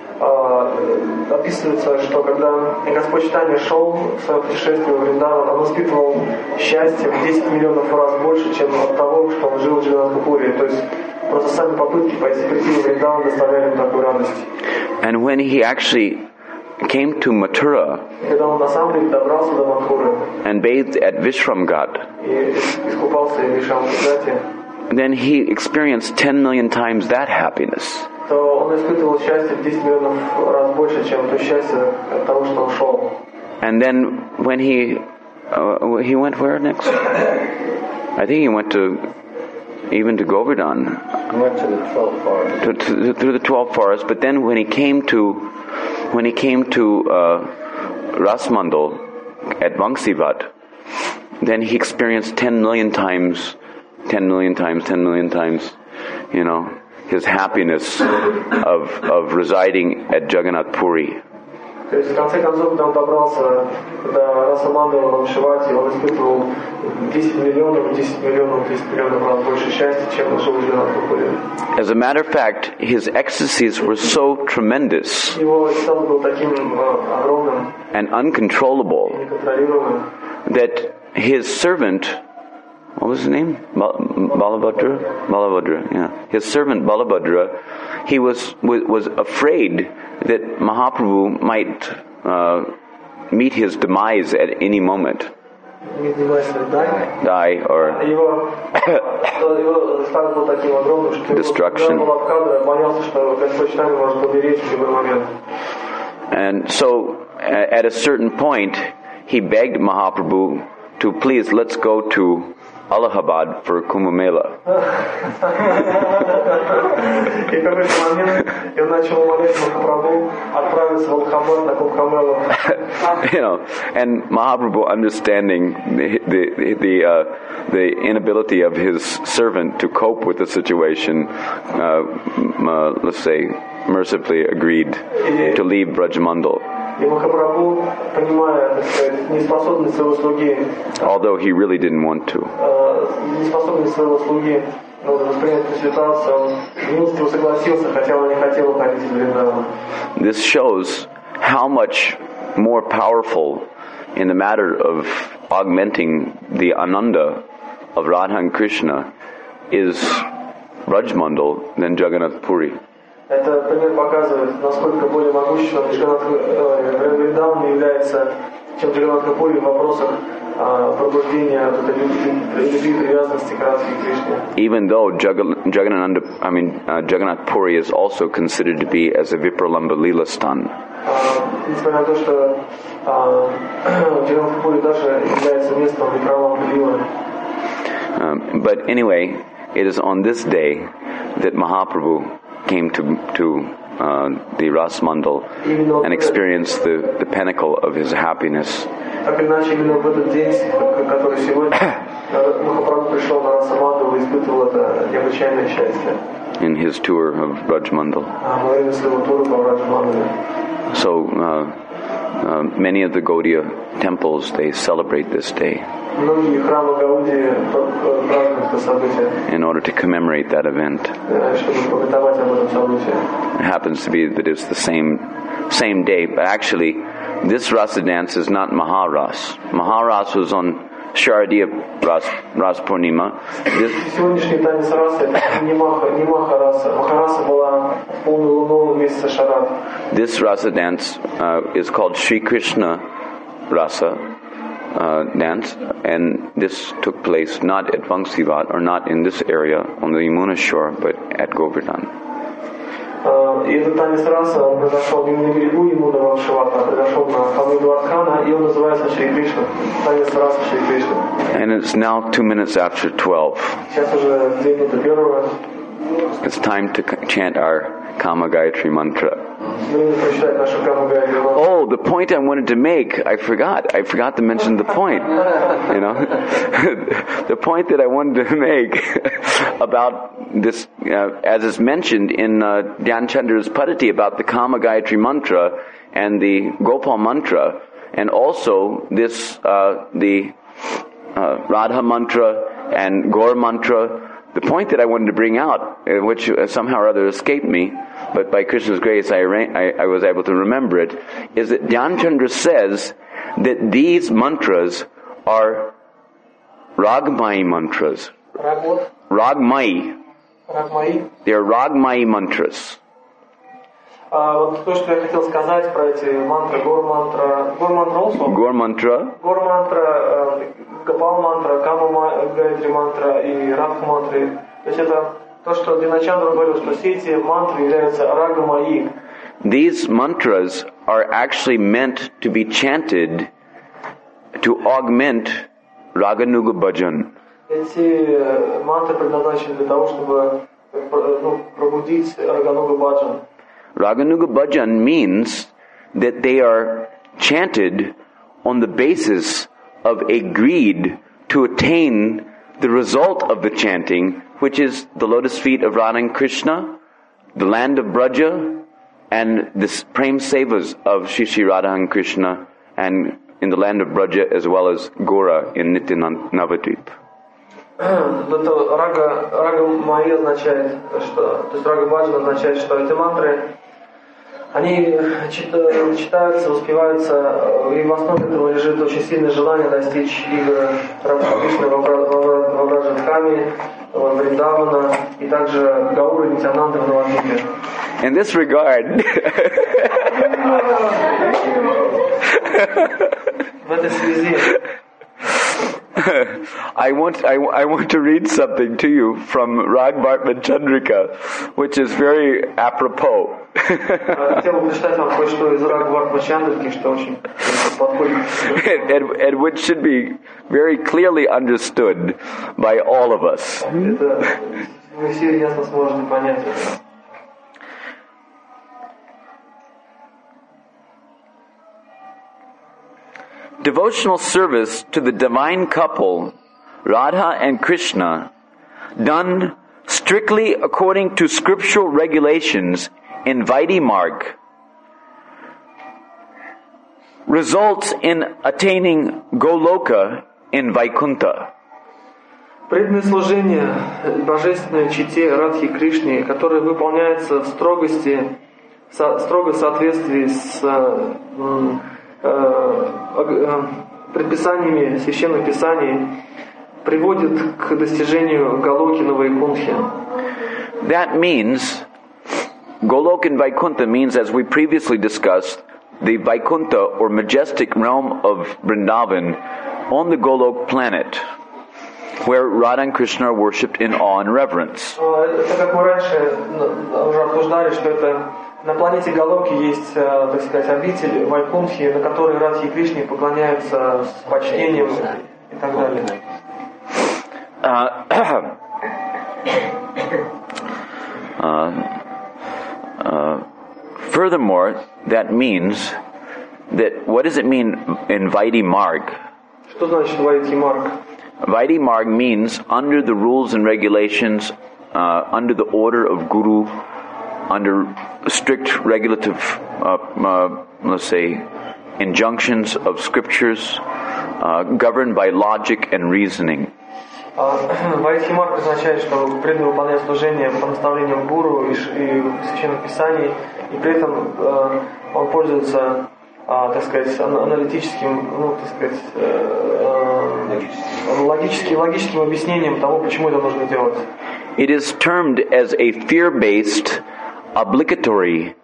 Описывается, что когда Господь Чайтанья шел в своем путешествии в Вриндаван, он испытывал счастье в десять миллионов раз больше, чем от того, что он жил в Джаганнатхапури. То есть просто сами попытки пойти прийти в Вриндаван доставляли ему такую радость. And when he actually came to Mathura Когда он на самом деле добрался до Матхуры and bathed at Vishramghat, и искупался в Вишрамгате, then he experienced ten million times that happiness. то он испытывал счастье в десять миллионов раз больше, чем то счастье от того, что он шел. And then when he uh, he went where next? I think he went to even to Govardhan. He went to the twelfth forest. To, to, through the twelve forests, but then when he came to when he came to uh, Rasmandal at Vangsivat, then he experienced ten million times, ten million times, ten million times, you know, his happiness of of residing at Jagannath Puri. То есть в конце концов, когда он добрался до Расамандала в Вамшивате, он испытывал десять миллионов, десять миллионов, десять миллионов раз больше счастья, чем он жил в Джаганнатхапури. As a matter of fact, his ecstasies were so tremendous Его экстаз был таким огромным and uncontrollable и неконтролируемым, that his servant, what was his name? Bal- Balabhadra? Balabhadra, yeah. His servant Balabhadra, he was was afraid that Mahaprabhu might uh, meet his demise at any moment. Die or его его страх был таким огромным, что Destruction. Балабхадра боялся, что Господь Чайтанья может помереть в любой момент. And so a- at a certain point, he begged Mahaprabhu to please let's go to Allahabad for Kumbh Mela. И в какой-то момент я начал умолять Махапрабху отправиться в Аллахабад на Кумбхамелу. You know, and Mahaprabhu, understanding the the the, uh, the inability of his servant to cope with the situation, uh, uh, let's say, mercifully agreed to leave Brajmandal. И Махапрабху, понимая, так сказать, неспособность своего слуги, Although he really didn't want to. э, неспособность своего слуги ну, воспринять эту ситуацию, он милостиво согласился, хотя он не хотел уходить из Вриндавана. This shows how much more powerful in the matter of augmenting the Ananda of Radha and Krishna is Brajmandal than Jagannath Puri. Это пример показывает, насколько более могущественным Вриндаван является, чем Джаганнатхапури в вопросах а, пробуждения вот этой любви, привязанности к Радхе и Кришне. Even though Jagan- Jagannatha, I mean uh, Jagannath Puri is also considered to be as a Vipralamba Leela Stan. А, несмотря на то, что а, Джаганнатхапури даже является местом Випраламбы Лилы. Um, but anyway, it is on this day that Mahaprabhu came to to uh, the Rasmandal and experienced the, the pinnacle of his happiness. Так или иначе, именно в этот день, который сегодня, Махапрабху пришел на Расамандалу и испытывал это необычайное счастье. In his tour of Brajmandal. А, во время своего тура по Браджмандале. So uh, uh, many of the Gaudiya temples, they celebrate this day Многие храмы Гаудии празднуют это событие, in order to commemorate that event. чтобы памятовать об этом событии. It happens to be that it's the same same day, but actually this Rasa dance is not Maharas. Maharas was on Sharadiya Ras, Ras Purnima. This, Сегодняшний танец расы это не маха, не маха раса. Махараса была в полную луну месяца Шарад. this rasa dance uh, is called Sri Krishna Rasa uh, dance, and this took place not at Vangsivat, or not in this area on the Yamuna shore, but at Govardhan. И этот танец раса, он произошел не на берегу Ямуны Вангшавата, а произошел на холме Дваркана, и он называется Шри Кришна. Танец раса Шри Кришна. And it's now two minutes after twelve. Сейчас уже две минуты первого. It's time to chant our Kama Gayatri mantra. Время прочитать нашу Каму Гайатри мантру. Oh, the point I wanted to make, I forgot. I forgot to mention the point. You know, the point that I wanted to make about this, uh, as is mentioned in uh, Dhyan Chandra's Padati about the Kama Gayatri mantra and the Gopal mantra, and also this, uh, the uh, Radha mantra and Gaur mantra. The point that I wanted to bring out, uh, which uh, somehow or other escaped me, but by Krishna's grace I, arra- I, I was able to remember it, is that Dhyan Chandra says that these mantras are Ragmayi mantras. Рагвот, Ragmayi. Рагмаи. They are Ragmayi mantras. А вот то, что я хотел сказать про эти мантры, гор-мантра, гор-мантра also? Gaur mantra, Гор-мантра, Гопал-мантра, Кама-гайатри-мантра и Радха-мантры. То есть это то, что Диначандра говорил, что все эти мантры являются рага-маи. these mantras are actually meant to be chanted to augment Raganuga Bhajan. Эти мантры предназначены для того, чтобы ну, пробудить Рагануга Баджан. Raganuga Bhajan means that they are chanted on the basis of a greed to attain the result of the chanting, which is the lotus feet of Radha and Krishna, the land of Braja, and the Prem Sevas of Shri Shri Radha and Krishna, and in the land of Braja as well as Gora in Nityanand Navadvip. Это рага, рага Майи означает, что, то есть рага Баджан означает, что эти мантры, они читаются, воспеваются, и в основе этого лежит очень сильное желание достичь игры Радха Кришны во Враджадхаме, во Вриндавана, и также Гауры Нитянанды в Навадвипе. In this regard, В этой связи I want I, I want to read something to you from Ragbhartman Chandrika, which is very apropos. хотел бы прочитать вам кое-что из Рагвартма Чандрики, что очень подходит. and, and which should be very clearly understood by all of us. Это вы все ясно сможете понять это. Devotional service to the divine couple, Radha and Krishna, done strictly according to scriptural regulations in Vaidhi Marg, results in attaining Goloka in Vaikuntha. Преданное служение божественной чите Радхи Кришне, которое выполняется в строгости, со, строго в соответствии с э, э, предписаниями священных писаний, приводит к достижению Галоки на Вайкунтхе. That means, Golok in Vaikuntha means, as we previously discussed, the Vaikuntha or majestic realm of Vrindavan on the Golok planet, where Radha and Krishna are worshipped in awe and reverence. Это, как мы раньше уже обсуждали, что это на планете Галоки есть, так сказать, обитель Вайкунтхи, на которой Радхи и Кришне поклоняются с почтением и так далее. Uh, uh, uh, furthermore, that means that, what does it mean in Vaidhi Marg? Что значит Вайдхи Марг? Vaidhi Marg means under the rules and regulations, uh, under the order of Guru, under strict regulative, uh, uh, let's say, injunctions of scriptures, uh, governed by logic and reasoning. Вайдхи Марг означает, что преданный выполняет служение по наставлениям гуру и, и священных писаний, и при этом э, он пользуется а, так сказать, аналитическим, ну, так сказать, э, э, логическим, логическим объяснением того, почему это нужно делать. It is termed as a fear-based, obligatory,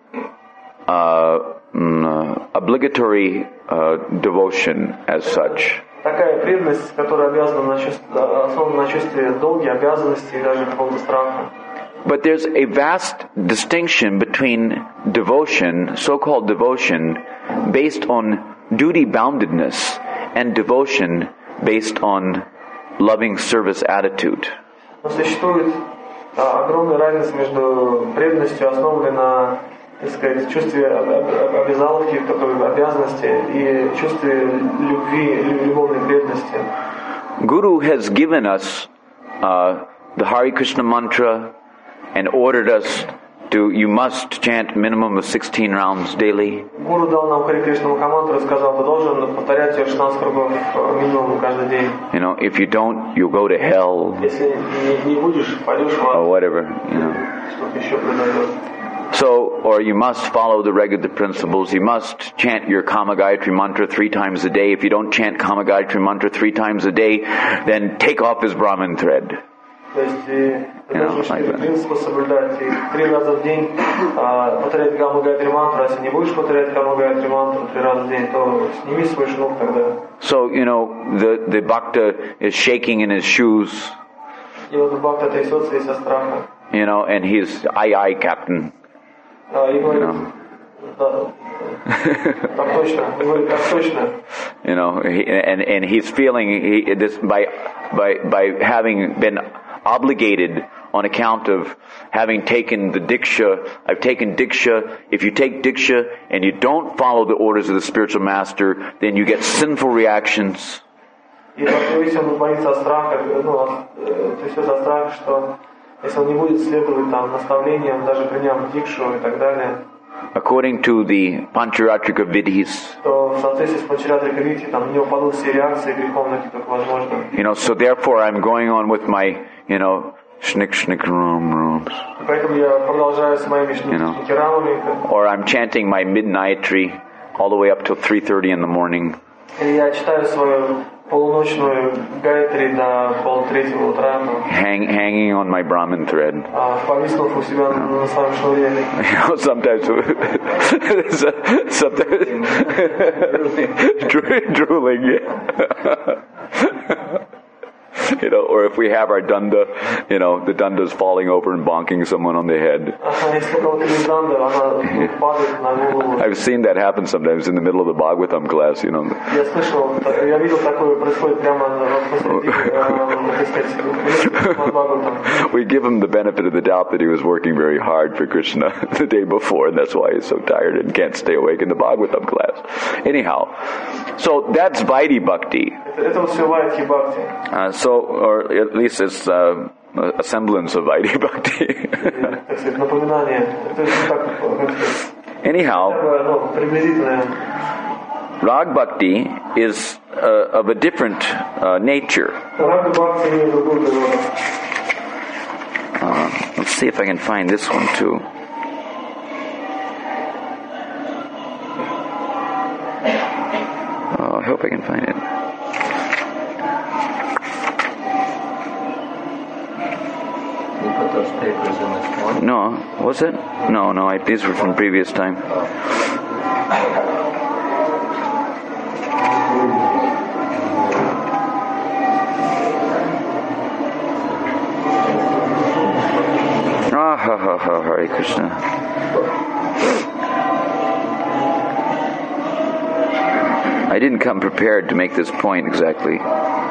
uh, mm, obligatory uh, devotion as such. Такая преданность, которая обязана на чувстве, основана на чувстве долги, обязанности и даже какого-то страха. But there's a vast distinction between devotion, so-called devotion, based on duty-boundedness, and devotion based on loving service attitude. Но существует а, огромная разница между преданностью, основанной на, так сказать, чувстве обязаловки, такой обязанности, и чувстве любви, любовной преданности. Guru has given us uh, the Hare Krishna mantra and ordered us to, you must chant minimum of sixteen rounds daily. Гуру дал нам Харе Кришну мантру и сказал, ты должен повторять ее шестнадцать кругов минимум каждый день. You know, if you don't, you'll go to hell. Если не, не будешь, пойдешь в ад. Or whatever, you know. Что-то еще произойдет. So, or you must follow the regular principles. You must chant your Kama Gayatri mantra three times a day. If you don't chant Kama Gayatri mantra three times a day, then take off his Brahmin thread. То есть ты должен четыре принципа соблюдать. И три раза в день а, повторять Кама Гайатри мантру. А если не будешь повторять Кама Гайатри мантру три раза в день, то сними свой шнур тогда. So, you know, the, the bhakta is shaking in his shoes. И вот бхакта трясется весь от страха. You know, and he's, aye, aye, captain. А, и говорит, да, так точно, и говорит, так точно. You know, he, and, and he's feeling he, this by, by, by having been obligated on account of having taken the diksha. I've taken diksha. If you take diksha and you don't follow the orders of the spiritual master, then you get sinful reactions. И если он боится страха, ну, трясется от страха, что если он не будет следовать там наставлениям, даже приняв дикшу и так далее, according to the Pancharatrika Vidhis, то в соответствии с Панчаратрика Видхи там на него падут все реакции греховные, как только возможно. You know, so therefore I'm going on with my, you know, shnik shnik rum rums. Поэтому я продолжаю с моими шникерамами. Or I'm chanting my midnightry all the way up till three thirty in the morning. Или я читаю свою полуночную гайатри до полтретьего утра. Hang, hanging on my Brahmin thread. Повиснув у себя на своем шнуре. You know, sometimes, sometimes drooling, yeah. You know, or if we have our danda, you know, the danda's falling over and bonking someone on the head. I've seen that happen sometimes in the middle of the Bhagavatam class, you know. We give him the benefit of the doubt that he was working very hard for Krishna the day before, and that's why he's so tired and can't stay awake in the Bhagavatam class. Anyhow, so that's Vaidhi Bhakti. Uh, so, or at least it's uh, a semblance of Vaidhi Bhakti. Anyhow, Rag Bhakti is uh, of a different uh, nature. Uh, let's see if I can find this one too. Oh, I hope I can find it. You put those papers in this one? No, was it? No, no, I, these were from previous time. Ah, ha, ha, ha, Hare Krishna. I didn't come prepared to make this point exactly.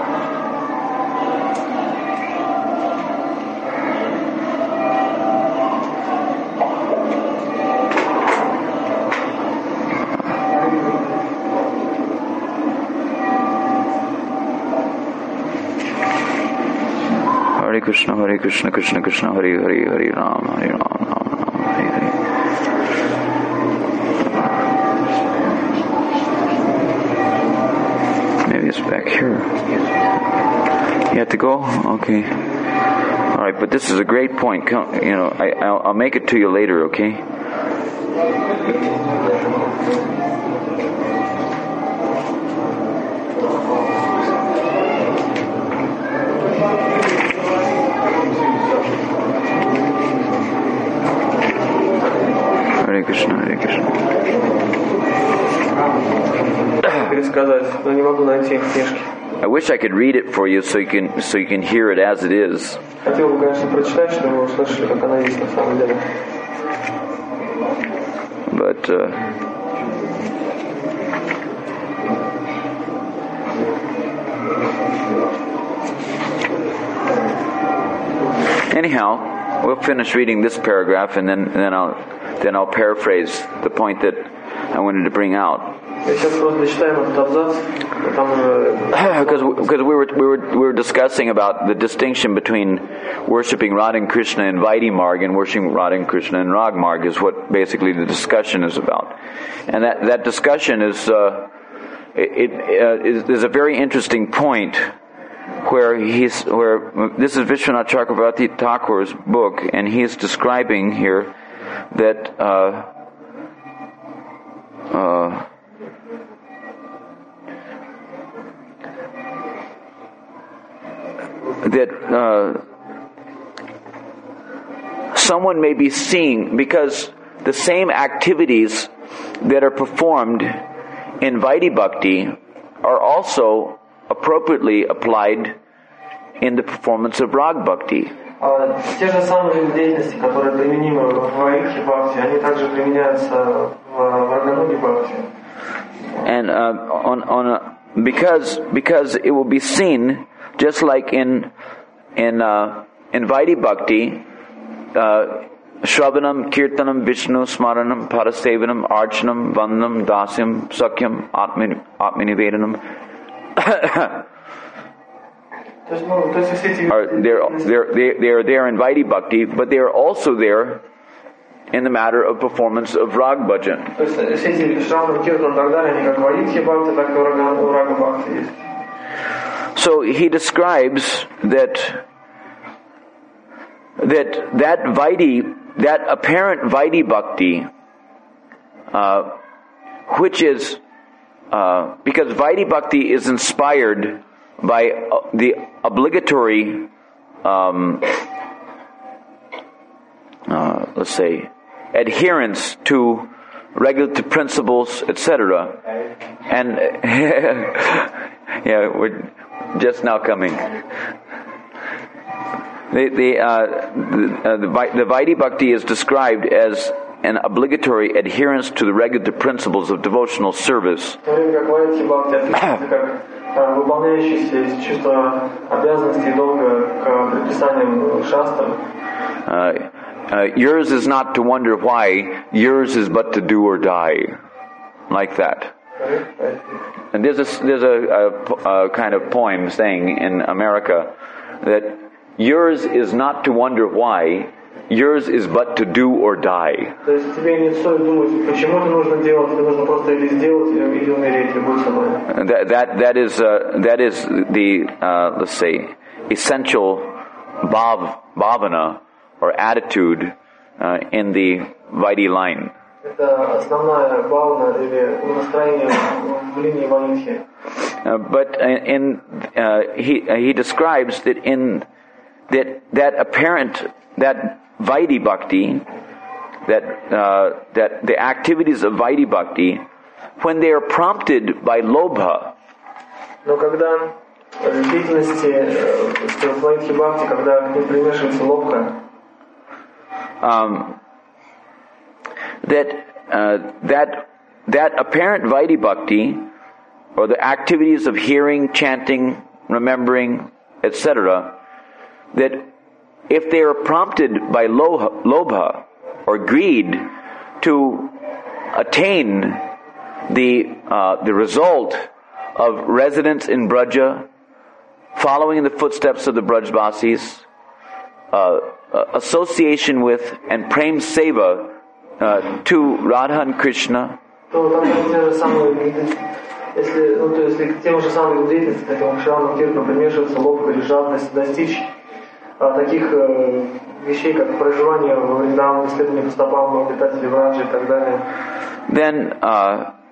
Hare Krishna, Hare Krishna, Krishna Krishna, Hare Hare, Hare Ram, Hare Ram, Ram Ram, Hare Hare. Maybe it's back here. You have to go? Okay. All right, but this is a great point. Come, you know, I, I'll, I'll make it to you later, okay? Hare Krishna, Hare Krishna. Пересказать, но не могу найти книжки. I wish I could read it for you so you can so you can hear it as it is. Хотел бы, конечно, прочитать, чтобы вы услышали, как она есть на самом деле. But uh, anyhow, we'll finish reading this paragraph, and then and then I'll then I'll paraphrase the point that I wanted to bring out. Because because we were we were we were discussing about the distinction between worshiping Radha and Krishna in Vaidhi Marg and worshiping Radha and Krishna in Rag Marg is what basically the discussion is about, and that that discussion is uh, it, it uh, is, is a very interesting point where he's where this is Vishwanath Chakravarti Thakur's book, and he's describing here that. Uh, uh, that uh, someone may be seeing, because the same activities that are performed in Vaidhi Bhakti are also appropriately applied in the performance of Rag Bhakti. Те же самые виды деятельности, которые применимы в Вайдхи Бхакти, они также применяются в Рагануги Бхакти. And uh, on on a, because because it will be seen. Just like in in uh, in Vaidhi Bhakti, uh, Shravanam, Kirtanam, Vishnu, Smaranam, Parasevanam, Archanam, Vandanam, Dasyam, Sakyam, Atmani, Atmanivedanam are they're, they're, they they are there in Vaidhi Bhakti, but they are also there in the matter of performance of Rag Bhajan. So he describes that that that Vaidhi, that apparent Vaidhi Bhakti, uh, which is uh, because Vaidhi Bhakti is inspired by uh, the obligatory, um, uh, let's say, adherence to regulative principles, et cetera. And yeah, we're just now coming. The the uh, the, uh, the, the Vaidhi Bhakti is described as an obligatory adherence to the regulative principles of devotional service. Uh, uh, yours is not to wonder why, yours is but to do or die, like that. And there's a there's a, a, a kind of poem saying in America that yours is not to wonder why, yours is but to do or die. That that that is uh, that is the uh, let's say essential bhav, bhavana or attitude uh, in the Vaidhi line. Uh, but in uh, he uh, he describes that in that that apparent that Vaidhi Bhakti, that uh, that the activities of Vaidhi Bhakti, when they are prompted by lobha, но когда деятельности Vaidhi Bhakti, когда к ним примешивается лобха, um, that uh, that that apparent Vaidhi Bhakti, or the activities of hearing, chanting, remembering, et cetera, that if they are prompted by lobha, lobha or greed to attain the uh, the result of residence in Braja, following in the footsteps of the Brajbasis, uh, uh, association with and prem seva uh, to Radha and Krishna, если, ну, то есть, если тем же самым деятельностью, таким шрамом киртом примешивается лобха или жадность достичь а, таких э, вещей, как проживание во Вриндаване, исследование по стопам обитателей Враджи и так далее, then uh,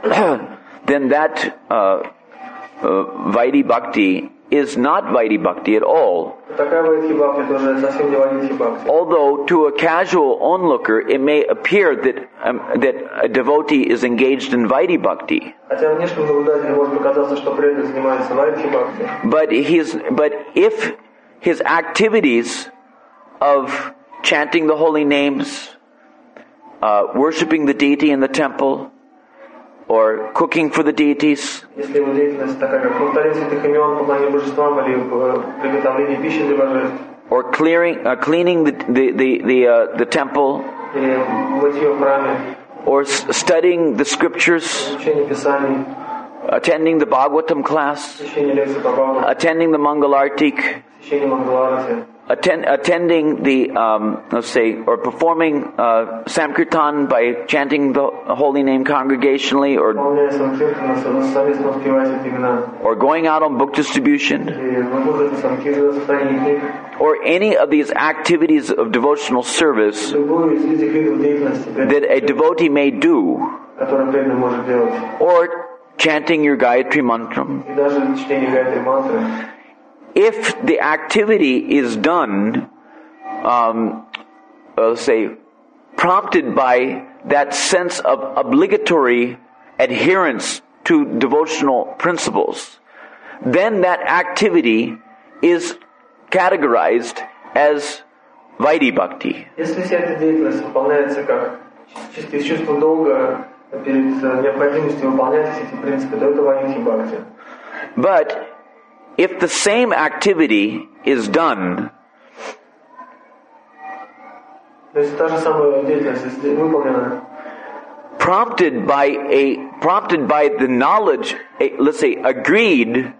then that uh, uh, Vaidhi Bhakti is not Vaidhi Bhakti at all. Такая Вайдхи Бхакти тоже совсем не Вайдхи Бхакти. Although to a casual onlooker it may appear that um, that a devotee is engaged in Vaidhi Bhakti. Хотя внешнему наблюдателю может показаться, что преданный занимается Вайдхи Бхакти. But he's but if his activities of chanting the holy names, uh, worshipping the deity in the temple, or cooking for the deities, Если его деятельность такая, как повторение святых имен, поклонение божествам или приготовление пищи для божеств, or clearing, uh, cleaning the the the the, uh, the temple, или мытье в храме, or s- studying the scriptures, изучение Писаний, attending the Bhagavatam class, посещение лекций по Бхагавату, attending the Mangalartik, посещение Мангаларати, attend, attending the um, let's say, or performing uh, Sankirtan by chanting the holy name congregationally, or выполняя санкиртана, совместно воспевая святые имена, or going out on book distribution, и выходит санкиртана, состояние книг, or any of these activities of devotional service любую из этих видов деятельности, that a devotee may do, которую преданный может делать, or chanting your Gayatri Mantram. и даже чтение Гайатри мантры. If the activity is done, um, uh, let's say, prompted by that sense of obligatory adherence to devotional principles, then that activity is categorized as Vaidhi Bhakti. Если вся эта деятельность выполняется как чисто из чувства долга перед необходимостью выполнять все эти принципы, то это Вайдхи Бхакти. But if the same activity is done То есть та же самая деятельность если выполнена, prompted by a prompted by the knowledge, a, let's say, agreed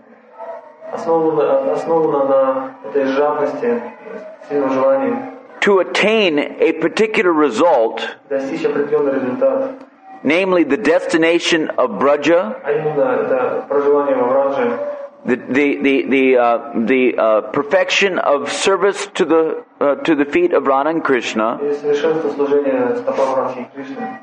основана, основана на этой жадности, сильном желании to attain a particular result, достичь определенный результат, namely the destination of Braja, а именно это проживание во Врадже, the the the the, uh, the uh, perfection of service to the uh, to the feet of Radha and Krishna, и совершенство служения стопам Радхи и Кришны.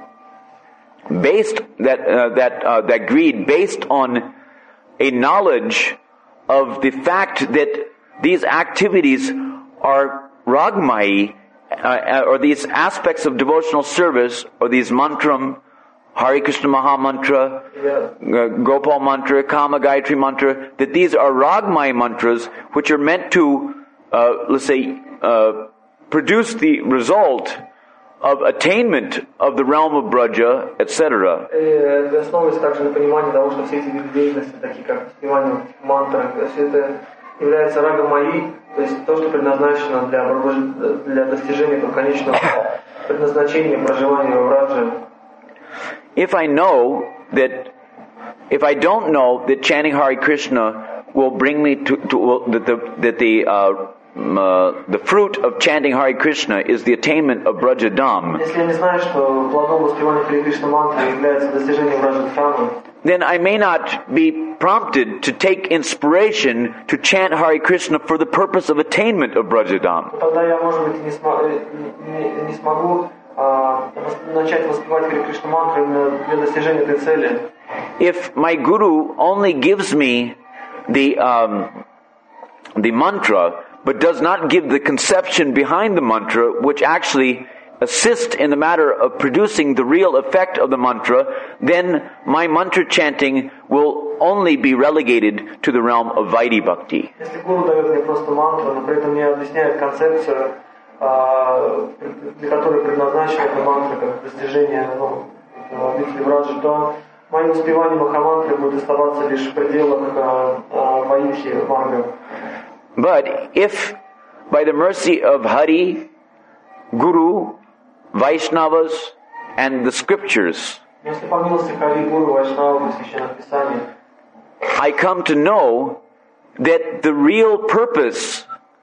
based that uh, that uh, that greed based on a knowledge of the fact that these activities are ragmayi, uh, or these aspects of devotional service, or these mantram, Hare Krishna Maha Mantra, uh, Gopal Mantra, Kama Gayatri Mantra, that these are ragmayi mantras which are meant to, uh, let's say, uh, produce the result of attainment of the realm of Braja, et cetera. И основывается также на понимании того, что все эти виды деятельности, такие как воспевание мантры, все это является рага майи, то есть то, что предназначено для, для достижения этого конечного предназначения проживания во Врадже. If I know that, if I don't know that chanting Hare Krishna will bring me to, to will, that the that the uh, uh, the fruit of chanting Hare Krishna is the attainment of Brajadam, Если я не знаю, что плодом воспевания Харе Кришна мантры является достижение Враджадхамы, then I may not be prompted to take inspiration to chant Hare Krishna for the purpose of attainment of Brajadam. тогда я, может быть, не, смо, не, не смогу а, начать воспевать Харе Кришна мантры для достижения этой цели. If my guru only gives me the um, the mantra, but does not give the conception behind the mantra, which actually assist in the matter of producing the real effect of the mantra, then my mantra chanting will only be relegated to the realm of Vaidhi Bhakti. Если гуру дает мне просто мантру, но при этом не объясняет концепцию, а, для которой предназначена эта мантра как достижение ну, обители Враджи, то мои воспевания Махамантры будут оставаться лишь в пределах а, а, Вайдхи Марга. But if by the mercy of Hari, Guru, Vaishnavas, and the scriptures, Если по милости Хари, Гуру, Вайшнавов и Священных Писаний, I come to know that the real purpose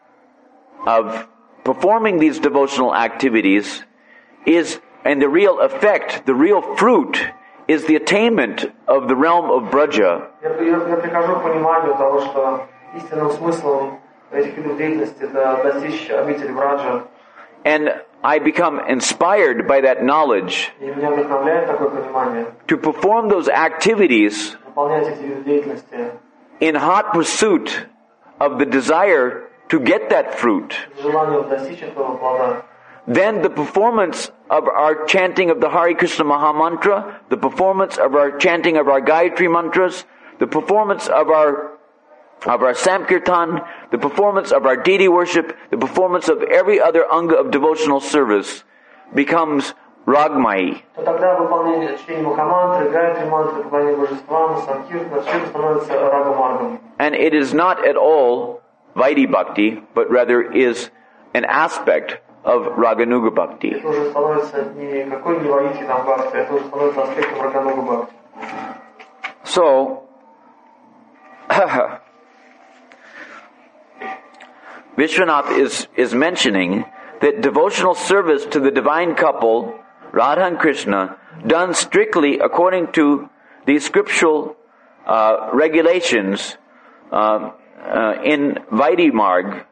of performing these devotional activities is, and the real effect, the real fruit, is the attainment of the realm of Braja. я, я, я прихожу к пониманию того, что истинным смыслом этих видов деятельности это достичь обители Враджа. And I become inspired by that knowledge И меня вдохновляет такое понимание. to perform those activities Выполнять эти виды деятельности in hot pursuit of the desire to get that fruit. с желанием достичь этого плода. Then the performance of our chanting of the Hare Krishna Maha Mantra, the performance of our chanting of our Gayatri mantras, the performance of our of our Sankirtan, the performance of our deity worship, the performance of every other anga of devotional service becomes ragmayi. То тогда выполнение чтения Махамантры, Гайатри мантры, поклонение божествам, Санкиртана, все это становится рага-маргом. And it is not at all Vaidhi Bhakti, but rather is an aspect of Raganuga Bhakti. Это уже становится никакой не вайдхи там бхакти, это уже становится аспектом Рагануга бхакти. So, Vishwanath is, is mentioning that devotional service to the divine couple, Radha and Krishna, done strictly according to the scriptural uh, regulations uh, uh, in Vaidhi Marg,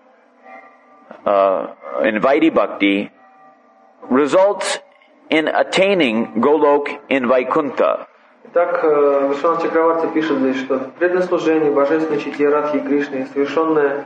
uh, in Vaidhi Bhakti, results in attaining Golok in Vaikuntha. Итак, Вишванат Чакраварти пишет здесь, что преданное служение божественной чите Радхи и Кришны, совершенное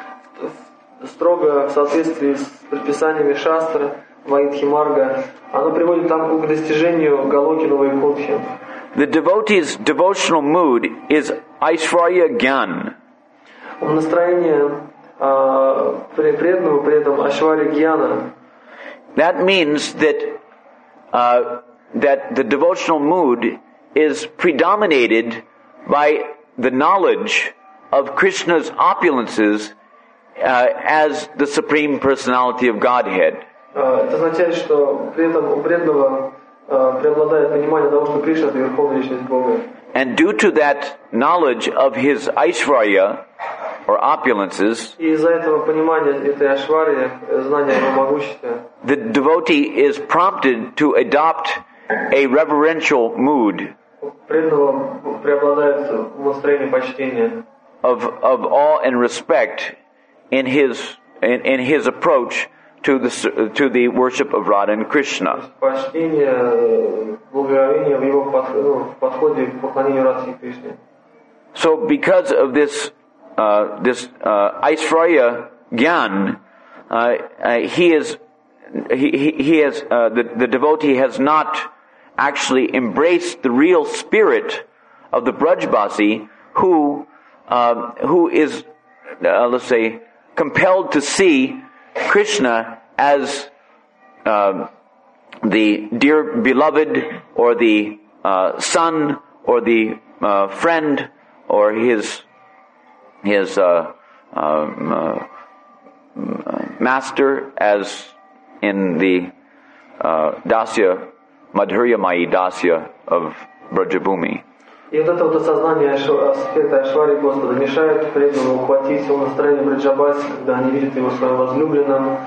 строго в соответствии с предписаниями Шастры, Вайдхи Марга, оно приводит там к достижению Галоки на Вайкунтхе. The devotee's devotional mood is Aishwarya Gyan. Настроение э, преданного при этом Ашвари Гьяна. That means that uh, that the devotional mood is predominated by the knowledge of Krishna's opulences uh, as the Supreme Personality of Godhead. Это означает, что при этом у преданного преобладает понимание того, что Кришна — это Верховная Личность Бога. And due to that knowledge of his Aishwarya, or opulences, И из-за этого понимания этой Ашварьи, знания о его могуществе, the devotee is prompted to adopt a reverential mood преданного преобладает настроение почтения, of of awe and respect in his in, in his approach to the to the worship of Radha and Krishna. почтение, благоговение в его подходе к поклонению Радхи и Кришне. So, because of this uh, this uh, Aishwarya Gyan, uh, uh, he is he he, he has uh, the the devotee has not actually embraced the real spirit of the Brajbasi, who uh, who is uh, let's say compelled to see Krishna as uh, the dear beloved, or the uh, son, or the uh, friend, or his his uh, um, uh, master, as in the uh, Dasya, Madhurya Mai Dasya of Brajabhumi. И вот это вот осознание аспекта Ашвари Господа мешает преданному ухватить его настроение Браджабаси, когда они видят его своим возлюбленным,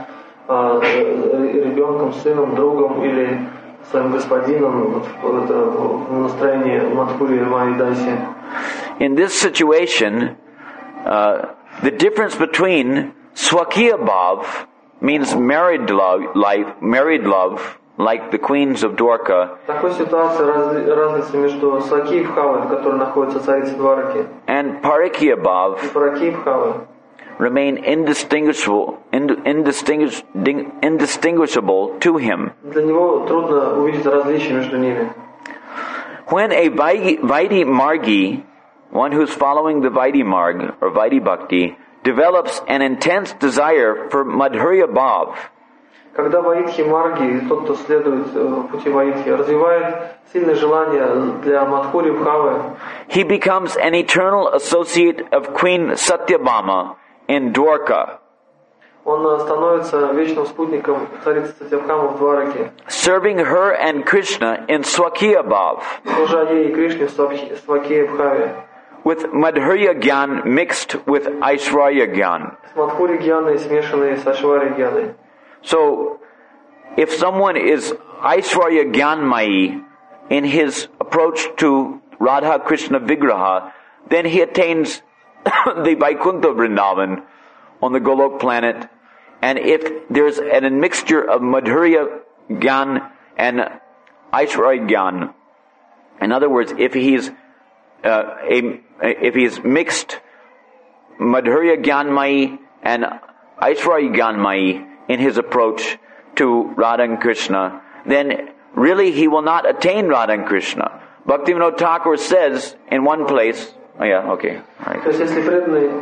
ребенком, сыном, другом или своим господином вот, в настроении Мадхури Майи Даси. In this situation, uh, the difference between Swakiya Bhav means married love, like married love, like the queens of Dwarka. В такой ситуации раз, разница между Свакией Бхавой, которая находится царица Двараки, and Parikya и Bhav Паракией Бхавой remain indistinguishable, indistinguish, indistinguishable to him. Для него трудно увидеть различия между ними. When a Vaidhi Margi, one who's following the Vaidhi Marg or Vaidhi Bhakti, develops an intense desire for Madhurya Bhav, Когда Ваидхи Марги, тот, кто следует пути Ваидхи, развивает сильное желание для Мадхури Бхавы, he becomes an eternal associate of Queen Satyabhama in Dwarka, он становится вечным спутником царицы Сатьябхамы в Двараке, serving her and Krishna in Swakiya Bhav, служа ей и Кришне в Свакее Бхаве, with Madhurya Gyan mixed with Aishwarya Gyan. с Мадхури Гьяной, смешанной с Ашвари Гьяной. So, if someone is Aishwarya Gyanmayi in his approach to Radha Krishna Vigraha, then he attains the Vaikuntha Vrindavan on the Golok planet and if there's an admixture of Madhurya Gyan and Aishwarya Gyan, in other words, if he's uh, a, if he's mixed Madhurya Gyanmayi and Aishwarya Gyanmayi in his approach to Radha and Krishna, then really he will not attain Radha and Krishna. Bhaktivinoda Thakur says in one place, oh yeah, okay. All right. То есть, если преданный,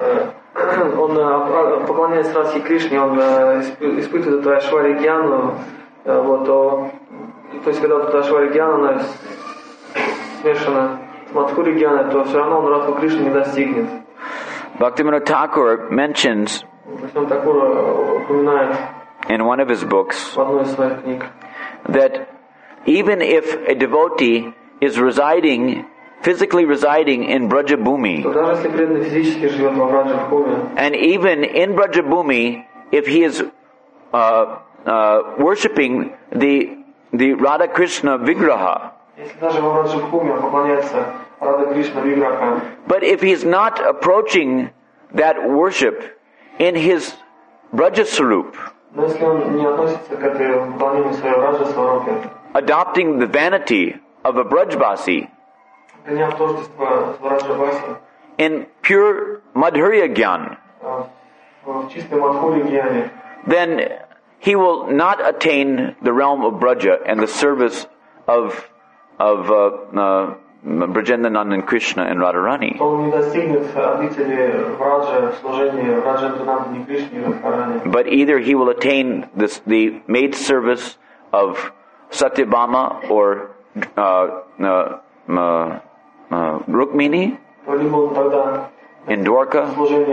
он поклоняется Радхе Кришне, он испытывает эту Айшварья Гьяну, вот, то, то есть, когда вот эта Айшварья Гьяна, она смешана с Мадхури Гьяной, то все равно он Радху Кришну не достигнет. Bhaktivinoda Thakur mentions in one of his books that even if a devotee is residing, physically residing in Brajabhumi, and even in Brajabhumi, if he is uh, uh, worshipping the the Radha Krishna Vigraha, but if he is not approaching that worship in his Brajasarup, adopting the vanity of a Brajbasi, in pure Madhurya Gyan, then he will not attain the realm of Braja and the service of of uh, uh, Brajendanand and Krishna and Radharani. But either he will attain this, the maid service of Satyabhama or uh, uh, uh, uh, Rukmini in Dwarka,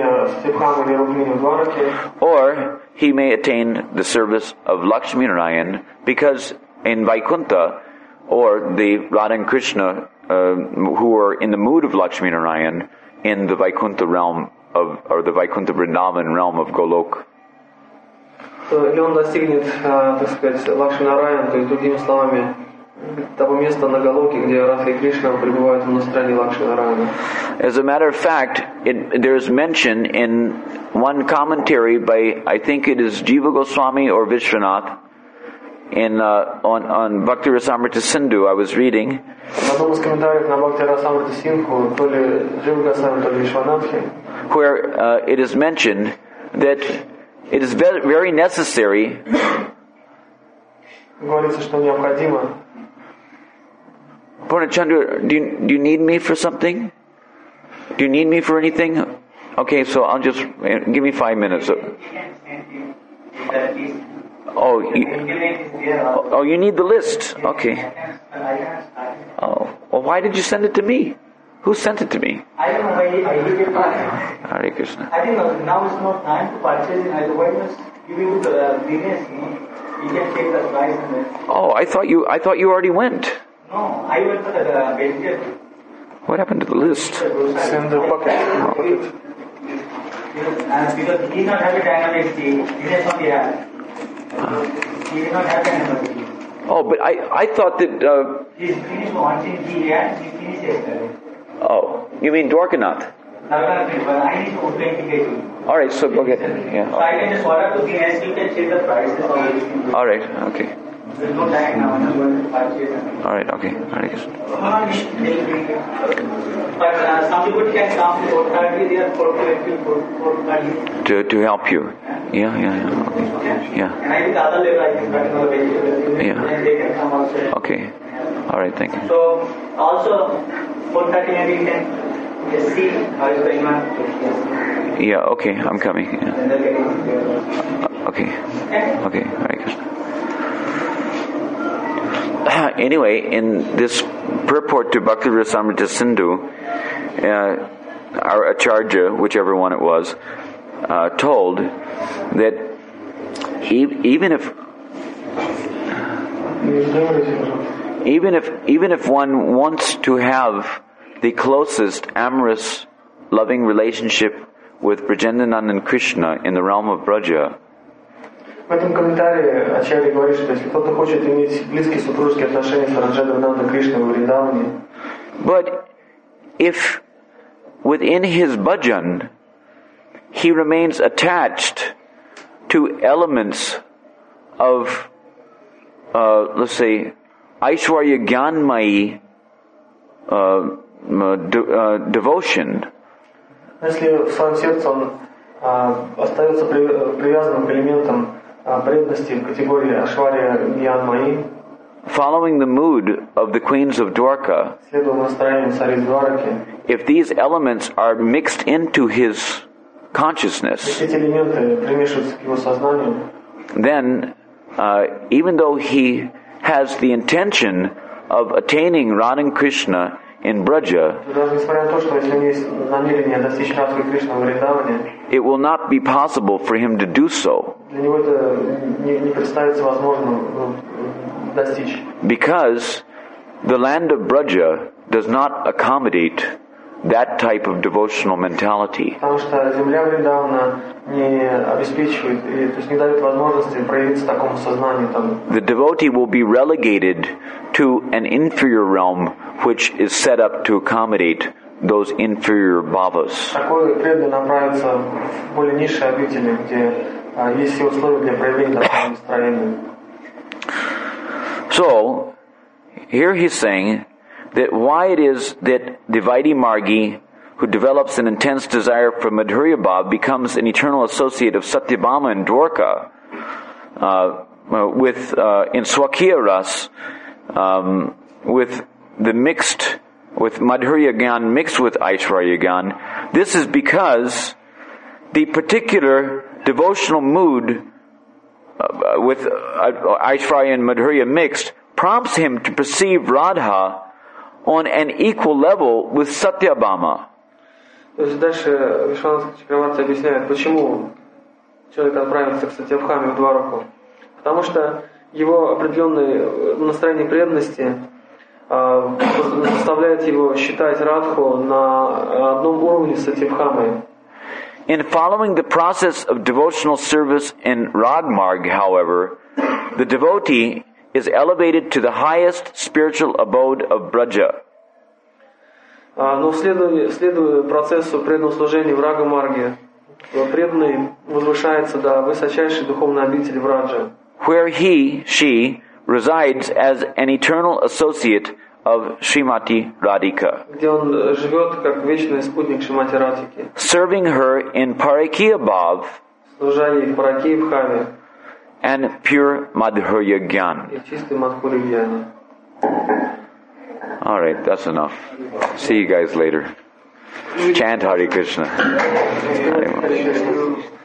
or he may attain the service of Lakshmi Narayan, because in Vaikuntha, or the Radha and Krishna uh, who are in the mood of Lakshmi Narayan in the Vaikuntha realm of, or the Vaikuntha Vrindavan realm of Golok. Или он достигнет, так сказать, Лакшми Нараян, то есть другими словами, того места на Галоке, где Радха и Кришна пребывают в настроении Лакшми Нараяна. As a matter of fact, it, there is mention in one commentary by, I think it is Jiva Goswami or Vishwanath, in uh, on on Bhakti Rasamrita Sindhu, I was reading, where uh, it is mentioned that it is very, very necessary Purnachandra, do you, do you need me for something? Do you need me for anything? Okay, so I'll just, give me five minutes. Oh, you, oh, you need the list. Okay. Oh, well, why did you send it to me? Who sent it to me? I don't know why I did it. Hare Krishna. I think now is not time to purchase it. I must give you the business. You can take the price and then. Oh, I thought you. I thought you already went. No, I went for the uh, vegetable. What happened to the list? Send the pocket. Uh, because he did not have a dynamic tea. He does not have. He did not have dynamic tea. Oh, but I, I thought that. Uh, He's finished watching tea and he finished yesterday. oh, you mean Dwarkanath? But I need to authenticate you. All right, so go get it. Yeah. So I can just order to Guinness. You can check the prices of everything. All right. Okay. There's no time now. I'm going to purchase. All right. Okay. Hare Krishna. But uh, some people can come for thirty. They are for twenty, for thirty. To to help you. Yeah. Yeah. Yeah. Okay. Yeah. And I think the other level, I think, but another vegetable. Yeah. And they can come also. Okay. All right. Thank you. So also four thirty maybe you can just see how is going on. Yeah. Okay. I'm coming. Yeah. And they'll get it. Uh, okay. Okay. Hare Krishna. Anyway, in this purport to Bhakti Rasamrita Sindhu, uh, our Acharya, whichever one it was, uh, told that e- even if even if even if one wants to have the closest amorous, loving relationship with Brajendanand and Krishna in the realm of Braja, В этом комментарии Ачарья говорит, что если кто-то хочет иметь близкие супружеские отношения с Раджаданандой Кришной в Вриндаване, but if within his bhajan he remains attached to elements of, uh, let's say, Aishwarya Gyanmayi uh, de- uh, devotion, Если в своем сердце он а, остается при, привязанным к элементам а, преданности в категории Ашвария Гьянмаи, following the mood of the queens of Dwarka, следуя настроению цариц Двараки, if these elements are mixed into his consciousness, если эти элементы примешиваются к его сознанию, then uh, even though he has the intention of attaining Radha and Krishna in Braja, даже несмотря на то, что если у него есть намерение достичь Радхи и Кришны в Вриндаване, it will not be possible for him to do so, для него это не, не представится возможным ну, достичь. because the land of Braja does not accommodate that type of devotional mentality. Потому что земля Вриндавана не обеспечивает, или, то есть не дает возможности проявиться такому сознанию там. The devotee will be relegated to an inferior realm which is set up to accommodate those inferior bhavas. Такой преданный направится в более низшие обители, где а, есть все условия для проявления такого настроения. So, here he's saying that why it is that the Vaidhi Margi, who develops an intense desire for Madhurya Bhav, becomes an eternal associate of Satyabhama and Dwarka, uh, with, uh, in Swakiya Ras, um, with the mixed, with Madhurya Gyan mixed with Aishwarya Gyan. This is because the particular devotional mood uh, with uh, Aishwarya and Madhurya mixed prompts him to perceive Radha on an equal level with Satyabhama. То есть дальше Вишванатха Чакраварти объясняет, почему человек отправится к Сатьябхаме в Двараку. Потому что его определенное настроение преданности э, заставляет его считать Радху на одном уровне с Сатьябхамой. In following the process of devotional service in Ragmarg, however, the devotee is elevated to the highest spiritual abode of Braja. Но следуя, следуя процессу преданного служения в Рага-марге, преданный возвышается до высочайшей духовной обители Враджа, where he, she, resides as an eternal associate of Srimati Radhika, где он живет как вечный спутник Шримати Радхики, serving her in Parakya Bhav служа ей в Паракии Бхаве and pure Madhurya Gyan. и в чистой Мадхури Гьяне. All right, that's enough. See you guys later. Chant Hare Krishna. Hare Krishna.